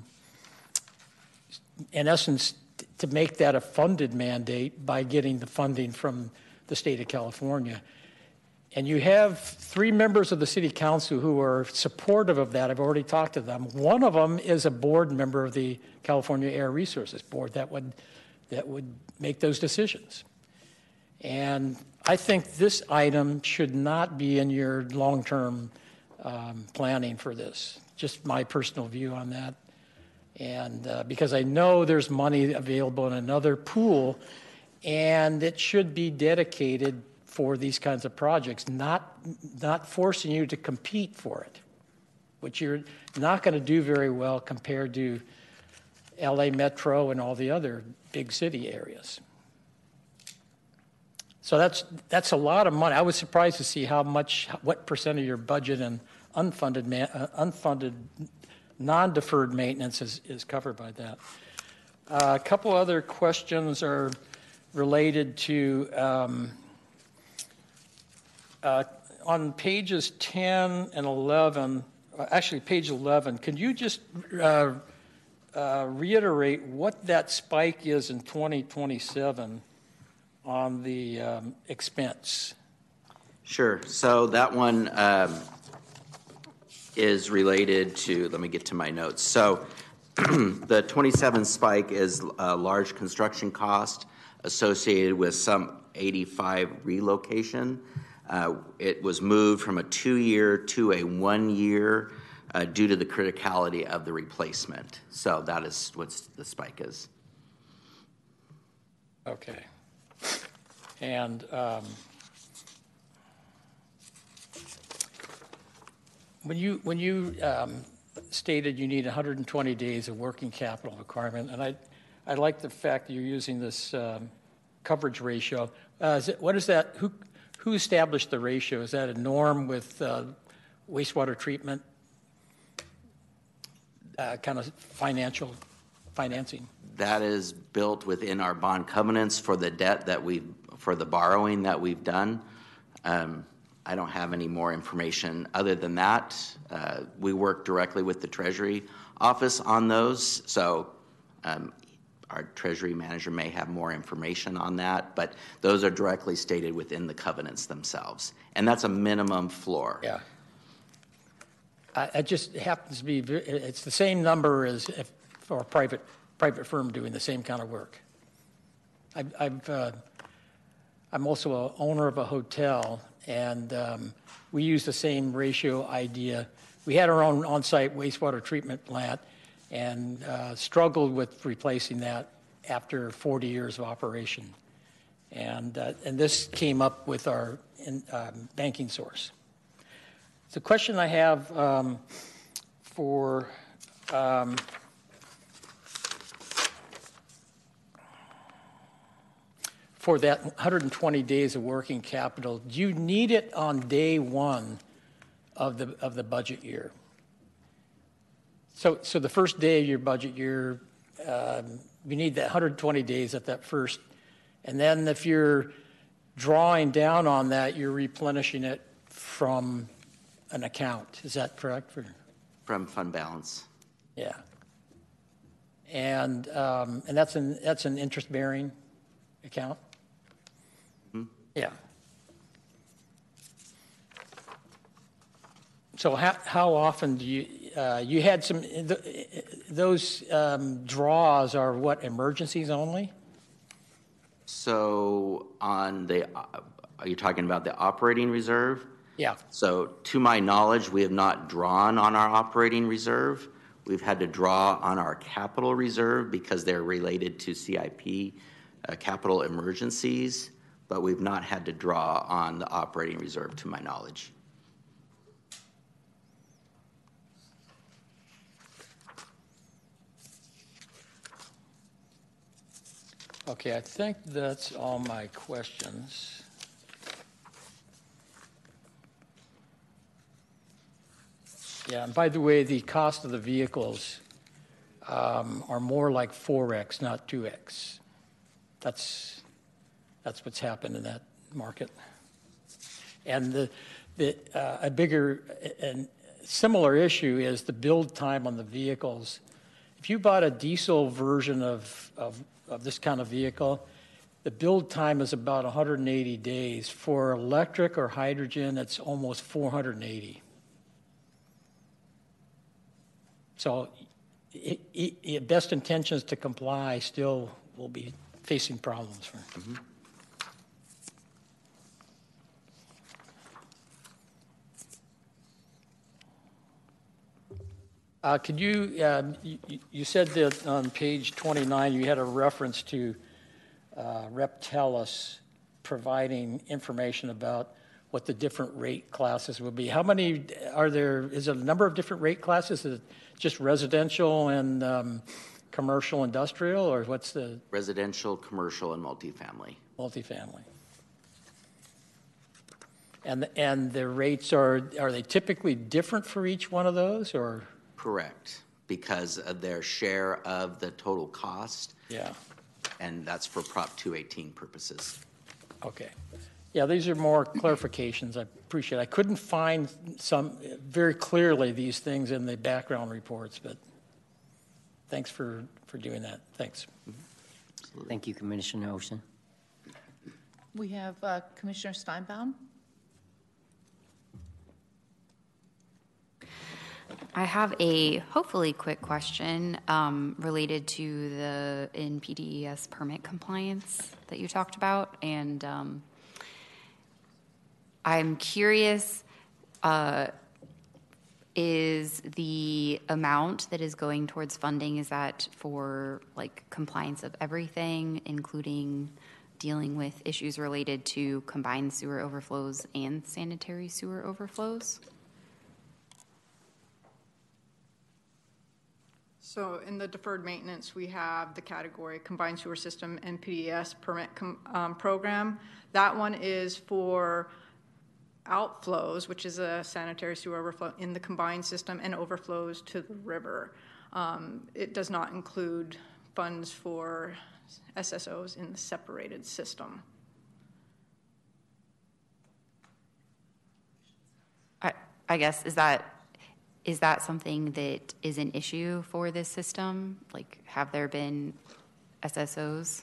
in essence, t- to make that a funded mandate by getting the funding from the state of California. And you have three members of the city council who are supportive of that. I've already talked to them. One of them is a board member of the California Air Resources Board that would, that would make those decisions. And I think this item should not be in your long-term um, planning for this. Just my personal view on that. And uh, because I know there's money available in another pool, and it should be dedicated for these kinds of projects, not, not forcing you to compete for it, which you're not going to do very well compared to L A Metro and all the other big city areas. So that's, that's a lot of money. I was surprised to see how much, what percent of your budget and unfunded, ma- uh, unfunded non-deferred maintenance is, is covered by that. Uh, a couple other questions are related to, um, uh, on pages ten and eleven, uh, actually page eleven, could you just uh, uh, reiterate what that spike is in twenty twenty-seven on the um, expense? Sure. So that one um, is related to, let me get to my notes. So the twenty-seven spike is a large construction cost associated with some eighty-five relocation. Uh, it was moved from a two-year to a one-year uh, due to the criticality of the replacement. So that is what the spike is. Okay. And um, when you when you um, stated you need one hundred twenty days of working capital requirement, and I I like the fact that you're using this um, coverage ratio. Uh, is it, what is that? Who who established the ratio? Is that a norm with uh, wastewater treatment? Uh, kind of financial financing? That is built within our bond covenants for the debt that we've, for the borrowing that we've done. Um, I don't have any more information other than that. Uh, we work directly with the Treasury Office on those, so um, our Treasury manager may have more information on that, but those are directly stated within the covenants themselves. And that's a minimum floor. Yeah. Uh, It just happens to be, ve- it's the same number as if for a private, private firm doing the same kind of work. I've, I've, uh, I'm also a owner of a hotel, and um, we use the same ratio idea. We had our own on-site wastewater treatment plant and uh, struggled with replacing that after forty years of operation. And, uh, and this came up with our in, um, banking source. The question I have um, for um, for that one hundred twenty days of working capital, do you need it on day one of the of the budget year? So, so the first day of your budget year, um, you need that one hundred twenty days at that first, and then if you're drawing down on that, you're replenishing it from an account. Is that correct? For, From fund balance. yeah. And um, and that's an that's an interest bearing account. Mm-hmm. Yeah. So how how often do you uh, you had some those um, draws are what, emergencies only? So on the, uh, are you talking about the operating reserve? Yeah. So to my knowledge, we have not drawn on our operating reserve. We've had to draw on our capital reserve because they're related to C I P uh, capital emergencies, but we've not had to draw on the operating reserve to my knowledge. Okay, I think that's all my questions. Yeah, and by the way, the cost of the vehicles um, are more like four X, not two X. That's, that's what's happened in that market. And the, the, uh, a bigger and similar issue is the build time on the vehicles. If you bought a diesel version of, of, of this kind of vehicle, the build time is about one hundred eighty days. For electric or hydrogen, it's almost four hundred eighty. So it, it, it best intentions to comply still will be facing problems. For. Mm-hmm. Uh, could you, uh, you, you said that on page twenty-nine you had a reference to uh, Reptelis providing information about what the different rate classes would be. How many are there? Is it a number of different rate classes? Is it just residential and um, commercial industrial, or what's the? Residential, commercial, and multifamily. Multifamily. And, and the rates are, are they typically different for each one of those, or? Correct, because of their share of the total cost. Yeah. And that's for Prop two eighteen purposes. Okay. Yeah, these are more clarifications. I appreciate it. I couldn't find some very clearly these things in the background reports, but thanks for, for doing that. Thanks. Mm-hmm. Thank you, Commissioner Olson. We have uh, Commissioner Steinbaum. I have a hopefully quick question um, related to the N P D E S permit compliance that you talked about. And um, I'm curious, uh, is the amount that is going towards funding, is that for like compliance of everything, including dealing with issues related to combined sewer overflows and sanitary sewer overflows? So in the deferred maintenance, we have the category Combined Sewer System N P D E S Permit com, um, Program. That one is for outflows, which is a sanitary sewer overflow in the combined system, and overflows to the river. Um, it does not include funds for S S Os in the separated system. I, I guess, is that, is that something that is an issue for this system? Like, have there been S S Os?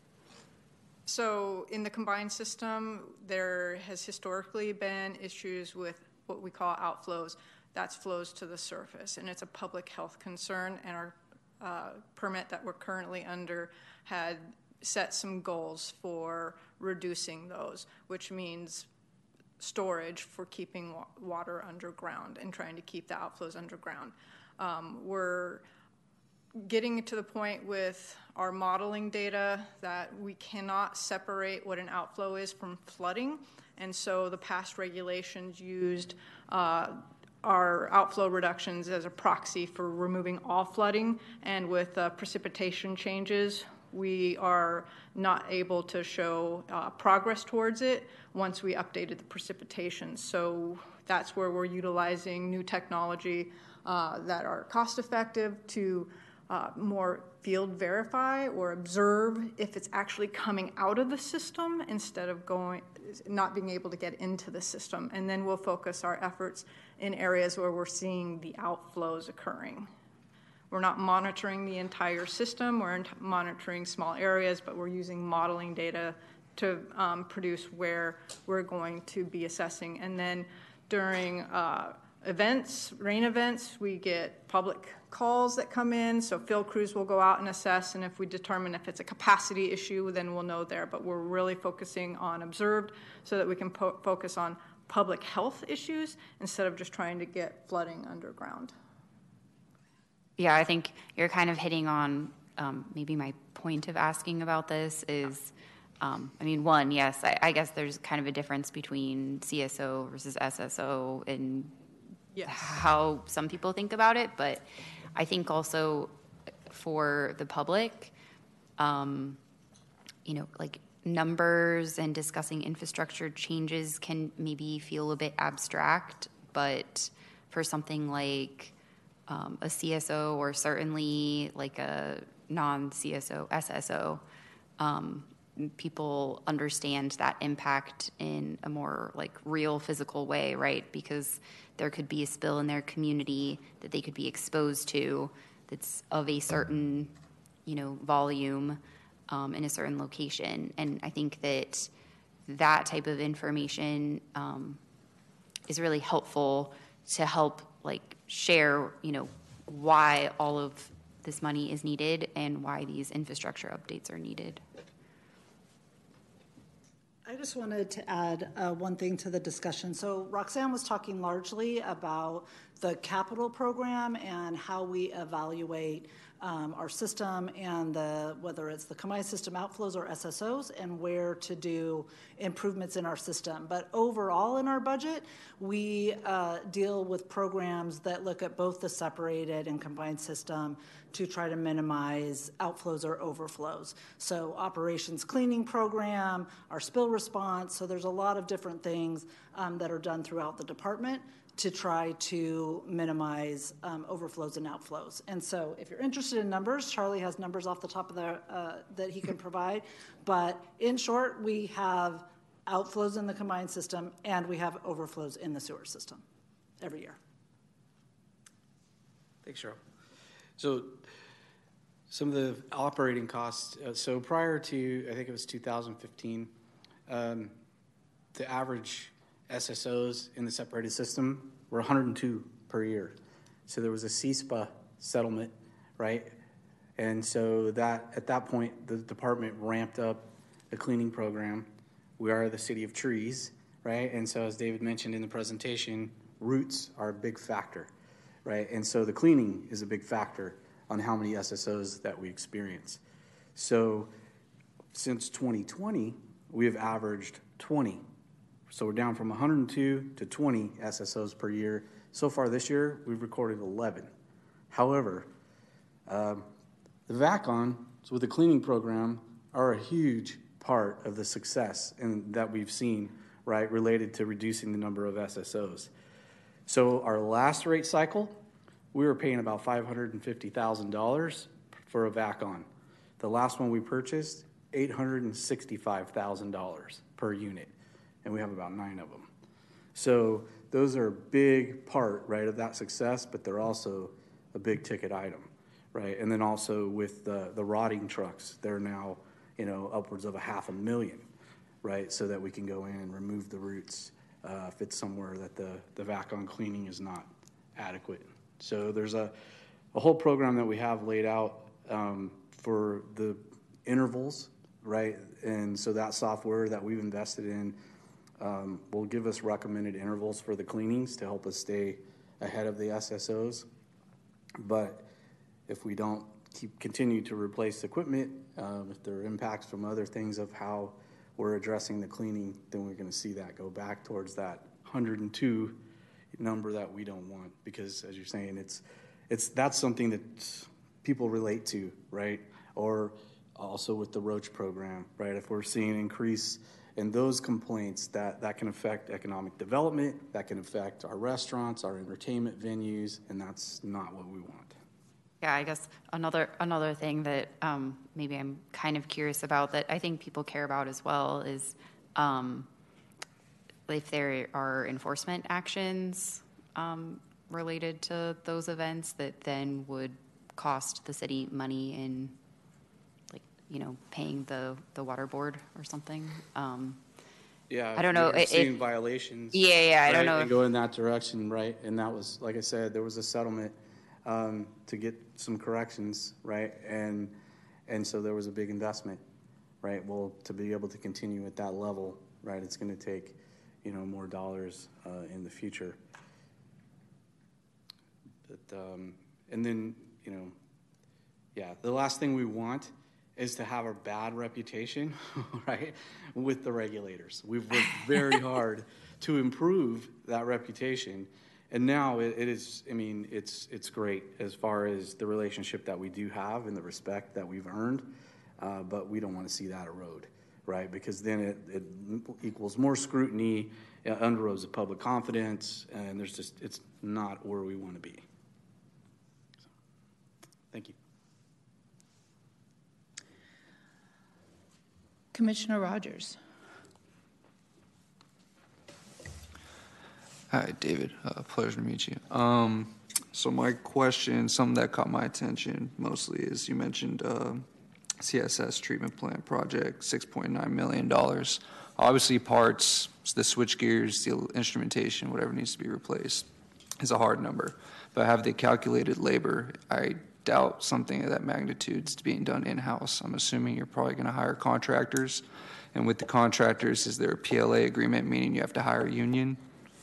So in the combined system, there has historically been issues with what we call outflows. That's flows to the surface, and it's a public health concern, and our uh, permit that we're currently under had set some goals for reducing those, which means storage for keeping wa- water underground and trying to keep the outflows underground. Um, we're getting to the point with our modeling data that we cannot separate what an outflow is from flooding, and so the past regulations used uh, our outflow reductions as a proxy for removing all flooding, and with uh, precipitation changes, we are not able to show uh, progress towards it once we updated the precipitation. So that's where we're utilizing new technology uh, that are cost effective to uh, more field verify or observe if it's actually coming out of the system instead of going, not being able to get into the system. And then we'll focus our efforts in areas where we're seeing the outflows occurring. We're not monitoring the entire system, we're monitoring small areas, but we're using modeling data to um, produce where we're going to be assessing. And then during uh, events, rain events, we get public calls that come in, so field crews will go out and assess, and if we determine if it's a capacity issue, then we'll know there. But we're really focusing on observed so that we can po- focus on public health issues instead of just trying to get flooding underground. Yeah, I think you're kind of hitting on um, maybe my point of asking about this is, um, I mean, one, yes, I, I guess there's kind of a difference between C S O versus S S O and yes. how some people think about it, but I think also for the public, um, you know, like numbers and discussing infrastructure changes can maybe feel a bit abstract, but for something like um, a C S O or certainly like a non-C S O, S S O, um, people understand that impact in a more like real physical way, right? Because there could be a spill in their community that they could be exposed to that's of a certain, you know, volume um, in a certain location. And I think that that type of information um, is really helpful to help like share, you know, why all of this money is needed and why these infrastructure updates are needed. I just wanted to add uh, one thing to the discussion. So Roxanne was talking largely about the capital program and how we evaluate um, our system and the whether it's the combined system outflows or S S Os and where to do improvements in our system. But overall in our budget, we uh, deal with programs that look at both the separated and combined system to try to minimize outflows or overflows. So operations cleaning program, our spill response, so there's a lot of different things um, that are done throughout the department to try to minimize um, overflows and outflows. And so if you're interested in numbers, Charlie has numbers off the top of the, uh, that he can provide. But in short, we have outflows in the combined system and we have overflows in the sewer system every year. Thanks, Cheryl. So some of the operating costs, uh, so prior to, I think it was two thousand fifteen, um, the average S S Os in the separated system were one hundred two per year. So there was a C S P A settlement, right? And so that at that point, the department ramped up the cleaning program. We are the city of trees, right? And so as David mentioned in the presentation, roots are a big factor, right? And so the cleaning is a big factor on how many S S Os that we experience. So since twenty twenty, we have averaged twenty. So we're down from one hundred two to twenty S S Os per year. So far this year, we've recorded eleven. However, um, the V A C Ons with the cleaning program are a huge part of the success and that we've seen, right, related to reducing the number of S S Os. So our last rate cycle, we were paying about five hundred fifty thousand dollars for a vac-on. The last one we purchased, eight hundred sixty-five thousand dollars per unit, and we have about nine of them. So those are a big part, right, of that success, but they're also a big ticket item, right? And then also with the, the rotting trucks, they're now, you know, upwards of a half a million, right? So that we can go in and remove the roots uh, if it's somewhere that the, the vac-on cleaning is not adequate. So there's a, a whole program that we have laid out um, for the intervals, right? And so that software that we've invested in um, will give us recommended intervals for the cleanings to help us stay ahead of the S S Os. But if we don't keep continue to replace equipment, um, if there are impacts from other things of how we're addressing the cleaning, then we're going to see that go back towards that one hundred and two number that we don't want, because as you're saying, it's it's that's something that people relate to, right? Or also with the Roach program, right? If we're seeing an increase in those complaints, that that can affect economic development, that can affect our restaurants, our entertainment venues, and that's not what we want. Yeah, I guess another another thing that um, maybe I'm kind of curious about that I think people care about as well is um, if there are enforcement actions um, related to those events that then would cost the city money in, like, you know, paying the, the water board or something. Um, Yeah, I don't know. If seeing if, violations. Yeah, yeah, I right, don't know. And If, go in that direction, right? And that was, like I said, there was a settlement um, to get some corrections, right? And and so there was a big investment, right? Well, to be able to continue at that level, right? It's going to take, you know, more dollars uh, in the future. But um, and then, you know, yeah, the last thing we want is to have a bad reputation, right, with the regulators. We've worked very hard to improve that reputation, and now it, it is, I mean, it's it's great as far as the relationship that we do have and the respect that we've earned, uh, but we don't want to see that erode, right, because then it, it equals more scrutiny, uh, underroads the public confidence, and there's just, it's not where we want to be. So, thank you. Commissioner Rogers. Hi, David. Uh, pleasure to meet you. Um, so my question, something that caught my attention mostly is you mentioned uh, C S S treatment plant project, six point nine million dollars. Obviously parts, the switch gears, the instrumentation, whatever needs to be replaced is a hard number. But have they calculated labor? I doubt something of that magnitude is being done in-house. I'm assuming you're probably going to hire contractors. And with the contractors, is there a P L A agreement, meaning you have to hire a union?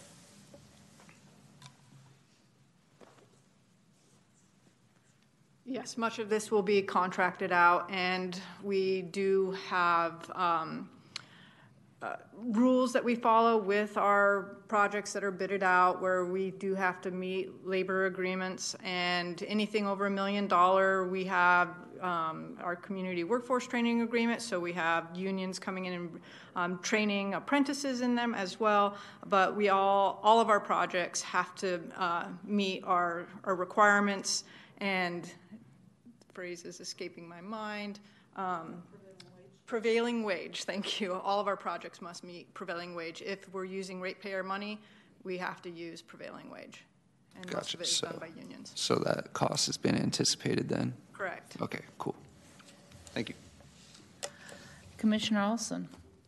Yes, much of this will be contracted out, and we do have um, uh, rules that we follow with our projects that are bidded out, where we do have to meet labor agreements, and anything over a million dollar, we have um, our community workforce training agreement, so we have unions coming in and um, training apprentices in them as well, but we all, all of our projects have to uh, meet our, our requirements, and phrase is escaping my mind. Um, prevailing wage, thank you. All of our projects must meet prevailing wage. If we're using ratepayer money, we have to use prevailing wage. And Gotcha. most of it is so, done by unions. So that cost has been anticipated then? Correct. Okay, cool. Thank you. Commissioner Olson.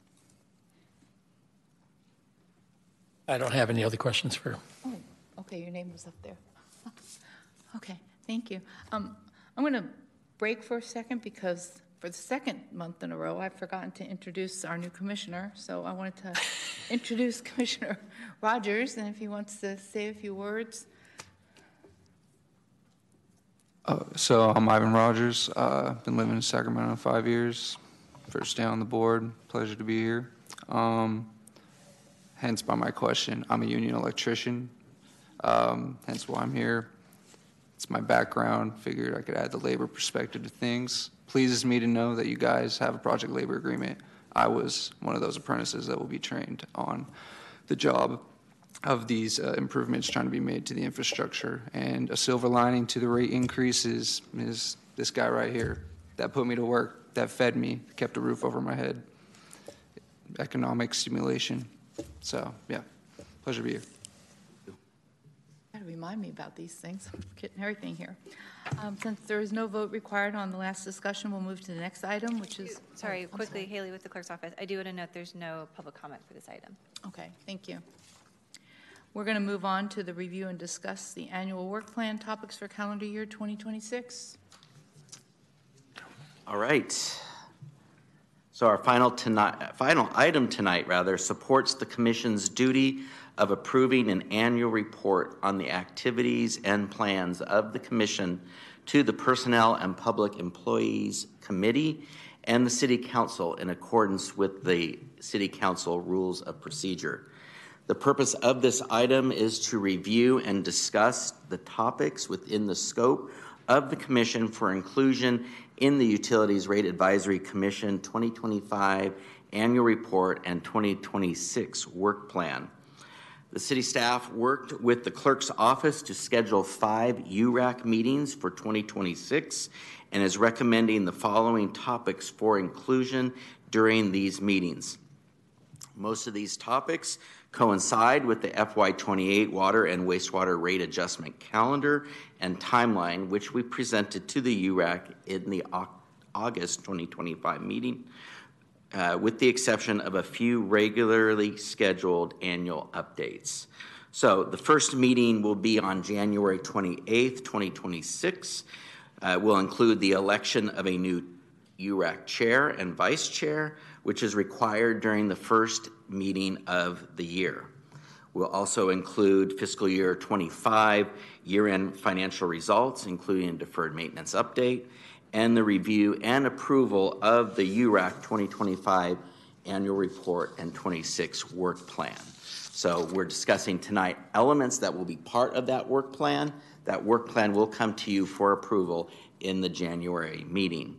I don't have any other questions for. Oh, okay, your name was up there. Okay, thank you. Um, I'm going to break for a second because for the second month in a row, I've forgotten to introduce our new commissioner. So I wanted to introduce Commissioner Rogers, and if he wants to say a few words. Uh, so I'm Ivan Rogers. Uh, been living in Sacramento five years. First day on the board. Pleasure to be here. Um, hence by my question, I'm a union electrician. Um, hence why I'm here. It's my background. Figured I could add the labor perspective to things. Pleases me to know that you guys have a project labor agreement. I was one of those apprentices that will be trained on the job. of these uh, improvements trying to be made to the infrastructure. And a silver lining to the rate increase is, is this guy right here that put me to work, that fed me, kept a roof over my head. Economic stimulation. So, yeah, pleasure to be here. Gotta remind me about these things. I'm getting everything here. Um, Since there is no vote required on the last discussion, we'll move to the next item, which is. Sorry, oh, I'm quickly, sorry. Haley with the clerk's office. I do want to note there's no public comment for this item. Okay, thank you. We're going to move on to the review and discuss the annual work plan topics for calendar year twenty twenty-six. All right. So our final tonight, final item tonight, rather, supports the Commission's duty of approving an annual report on the activities and plans of the Commission to the Personnel and Public Employees Committee and the City Council in accordance with the City Council Rules of Procedure. The purpose of this item is to review and discuss the topics within the scope of the Commission for inclusion in the Utilities Rate Advisory Commission twenty twenty-five Annual Report and twenty twenty-six Work Plan. The city staff worked with the clerk's office to schedule five U R A C meetings for twenty twenty-six and is recommending the following topics for inclusion during these meetings. Most of these topics coincide with the F Y twenty-eight water and wastewater rate adjustment calendar and timeline, which we presented to the U R A C in the August twenty twenty-five meeting, uh, with the exception of a few regularly scheduled annual updates. So the first meeting will be on January twenty-eighth, twenty twenty-six. Uh, will include the election of a new U R A C chair and vice chair, which is required during the first meeting of the year. We'll also include fiscal year twenty-five year-end financial results, including a deferred maintenance update, and the review and approval of the U R A C twenty twenty-five annual report and twenty-six work plan. So we're discussing tonight elements that will be part of that work plan. That work plan will come to you for approval in the January meeting.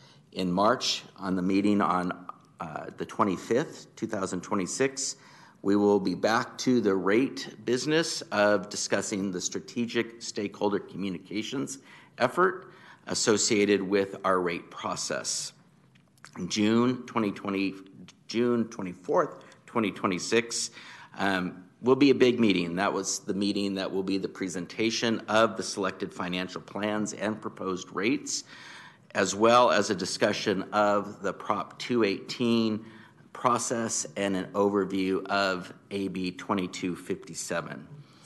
In March, on the meeting on uh, the twenty-fifth, two thousand twenty-six, we will be back to the rate business of discussing the strategic stakeholder communications effort associated with our rate process. In June twenty twenty, June twenty-fourth, twenty twenty-six, um, will be a big meeting. That was the meeting that will be the presentation of the selected financial plans and proposed rates, as well as a discussion of the Prop two eighteen process and an overview of A B twenty-two fifty-seven.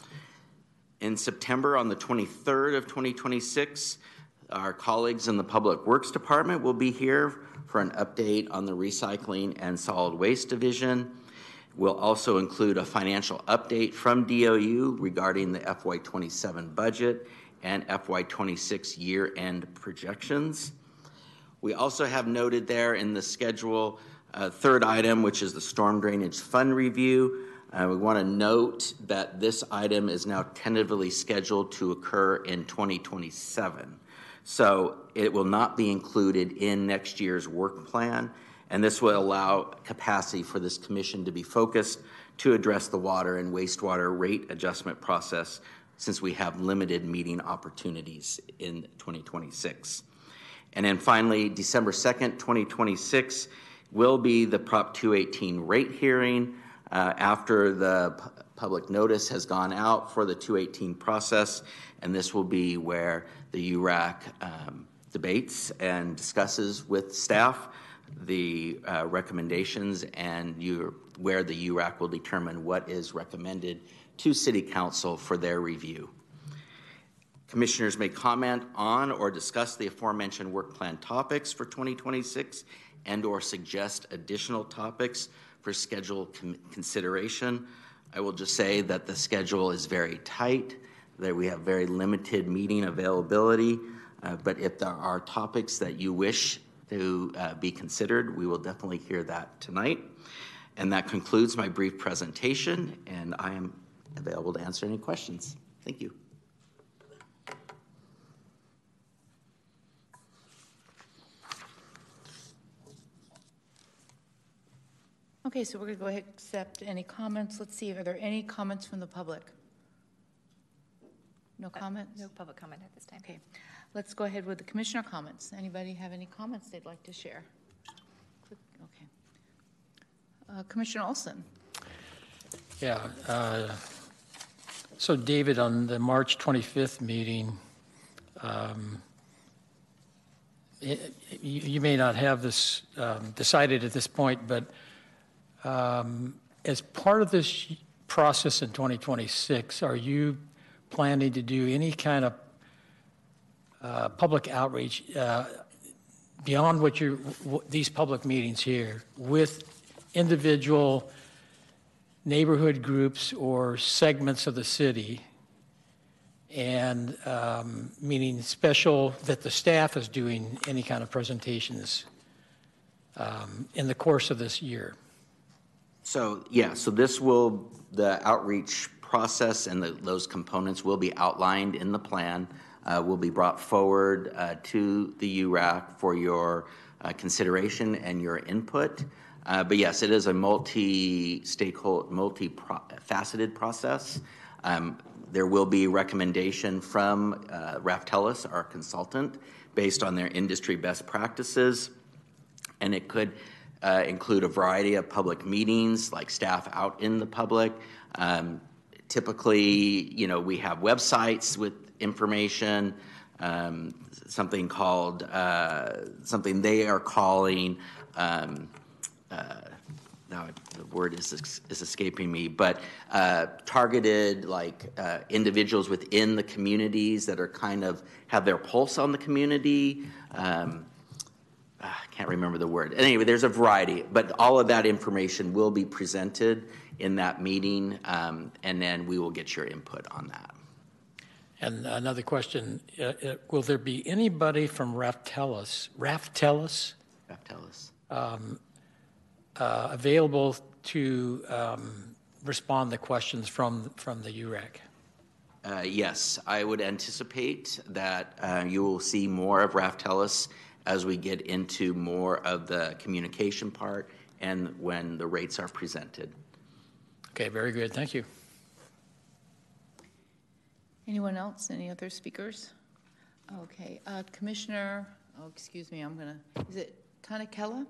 In September, on the twenty-third of twenty twenty-six, our colleagues in the Public Works Department will be here for an update on the Recycling and Solid Waste Division. We'll also include a financial update from D O U regarding the F Y twenty-seven budget and F Y twenty-six year-end projections. We also have noted there in the schedule a third item, which is the Storm Drainage Fund Review. Uh, we want to note that this item is now tentatively scheduled to occur in twenty twenty-seven. So it will not be included in next year's work plan, and this will allow capacity for this commission to be focused to address the water and wastewater rate adjustment process, since we have limited meeting opportunities in twenty twenty-six. And then finally, December second, twenty twenty-six will be the Prop two eighteen rate hearing uh, after the p- public notice has gone out for the two eighteen process, and this will be where the U R A C um, debates and discusses with staff the uh, recommendations, and you, where the U R A C will determine what is recommended to City Council for their review. Commissioners may comment on or discuss the aforementioned work plan topics for twenty twenty-six and or suggest additional topics for schedule com- consideration. I will just say that the schedule is very tight, that we have very limited meeting availability, uh, but if there are topics that you wish to uh, be considered, we will definitely hear that tonight. And that concludes my brief presentation, and I am available to answer any questions. Thank you. Okay, so we're going to go ahead and accept any comments. Let's see, are there any comments from the public? No comments? No public comment at this time. Okay, let's go ahead with the commissioner comments. Anybody have any comments they'd like to share? Click- Okay. Uh, Commissioner Olson. Yeah. Uh, so, David, on the March twenty-fifth meeting, um, it, you, you may not have this um, decided at this point, but um, as part of this process in twenty twenty-six, are you planning to do any kind of uh, public outreach uh, beyond what you these public meetings here with individual neighborhood groups or segments of the city, and um, meaning special that the staff is doing any kind of presentations um, in the course of this year? So, yeah, so this will, the outreach process and the, those components will be outlined in the plan, uh, will be brought forward uh, to the U R A C for your uh, consideration and your input. Uh, but yes, it is a multi-stakeholder, multi-faceted process. Um, there will be recommendation from uh, Raftellus, our consultant, based on their industry best practices, and it could uh, include a variety of public meetings, like staff out in the public. Um, typically, you know, we have websites with information, um, something called, uh, something they are calling, um, Uh, now the word is is escaping me, but uh, targeted like uh, individuals within the communities that are kind of have their pulse on the community. Um, I can't remember the word. Anyway, there's a variety, but all of that information will be presented in that meeting, um, and then we will get your input on that. And another question, uh, uh, will there be anybody from Raftellus, Raftellus? Raftellus. Um, uh, available to um, respond to questions from, from the U R A C? Uh, yes, I would anticipate that uh, you will see more of Raftellus as we get into more of the communication part and when the rates are presented. Okay, very good. Thank you. Anyone else? Any other speakers? Okay, uh, Commissioner, oh, excuse me, I'm gonna, is it Tanakella?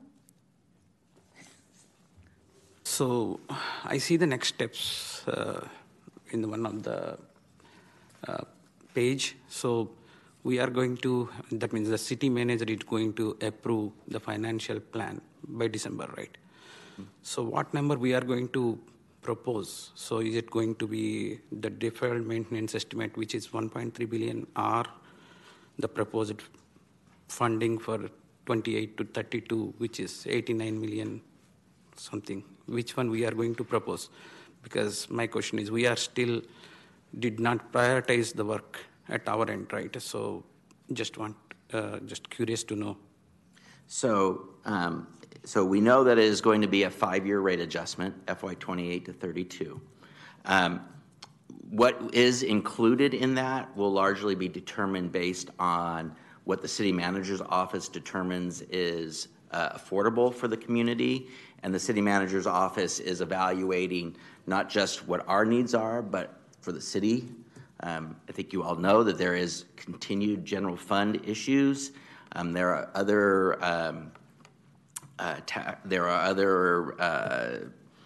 So I see the next steps uh, in the one of the uh, page. So we are going to, that means the city manager is going to approve the financial plan by December, right? Mm-hmm. So what number we are going to propose? So is it going to be the deferred maintenance estimate, which is one point three billion, or the proposed funding for twenty-eight to thirty-two, which is eighty-nine million something? Which one we are going to propose? Because my question is, we are still did not prioritize the work at our end, right? So just want, uh, just curious to know. So, um, so we know that it is going to be a five-year rate adjustment, F Y twenty-eight to thirty-two. Um, what is included in that will largely be determined based on what the city manager's office determines is uh, affordable for the community. And the city manager's office is evaluating not just what our needs are, but for the city. Um, I think you all know that there is continued general fund issues. Um, there are other, um, uh, ta- there are other, uh,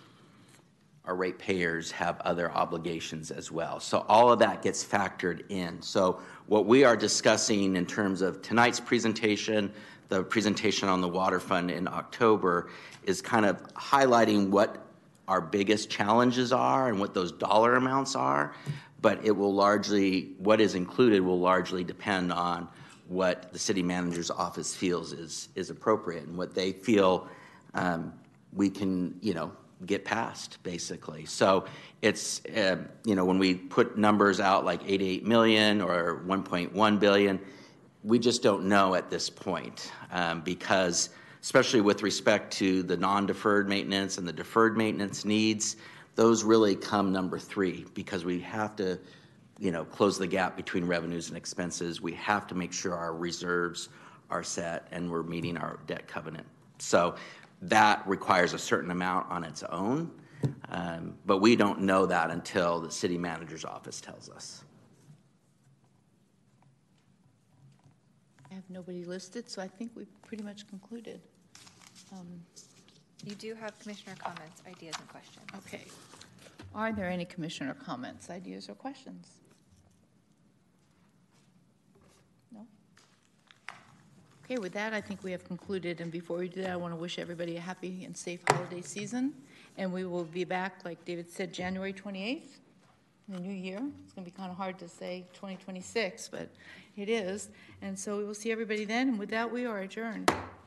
our ratepayers have other obligations as well. So all of that gets factored in. So what we are discussing in terms of tonight's presentation, the presentation on the water fund in October, is kind of highlighting what our biggest challenges are and what those dollar amounts are, but it will largely, what is included will largely depend on what the city manager's office feels is, is appropriate and what they feel um, we can, you know, get past, basically. So it's, uh, you know, when we put numbers out like eighty-eight million or one point one billion, we just don't know at this point um, because especially with respect to the non-deferred maintenance and the deferred maintenance needs, those really come number three because we have to, you know, close the gap between revenues and expenses. We have to make sure our reserves are set and we're meeting our debt covenant. So that requires a certain amount on its own. Um, but we don't know that until the city manager's office tells us. I have nobody listed, so I think we've pretty much concluded. Um, You do have commissioner comments, ideas, and questions. Okay. Are there any commissioner comments, ideas, or questions? No? Okay, with that, I think we have concluded, and before we do that, I want to wish everybody a happy and safe holiday season, and we will be back, like David said, January twenty-eighth, in the new year. It's going to be kind of hard to say twenty twenty-six, but it is, and so we will see everybody then, and with that, we are adjourned.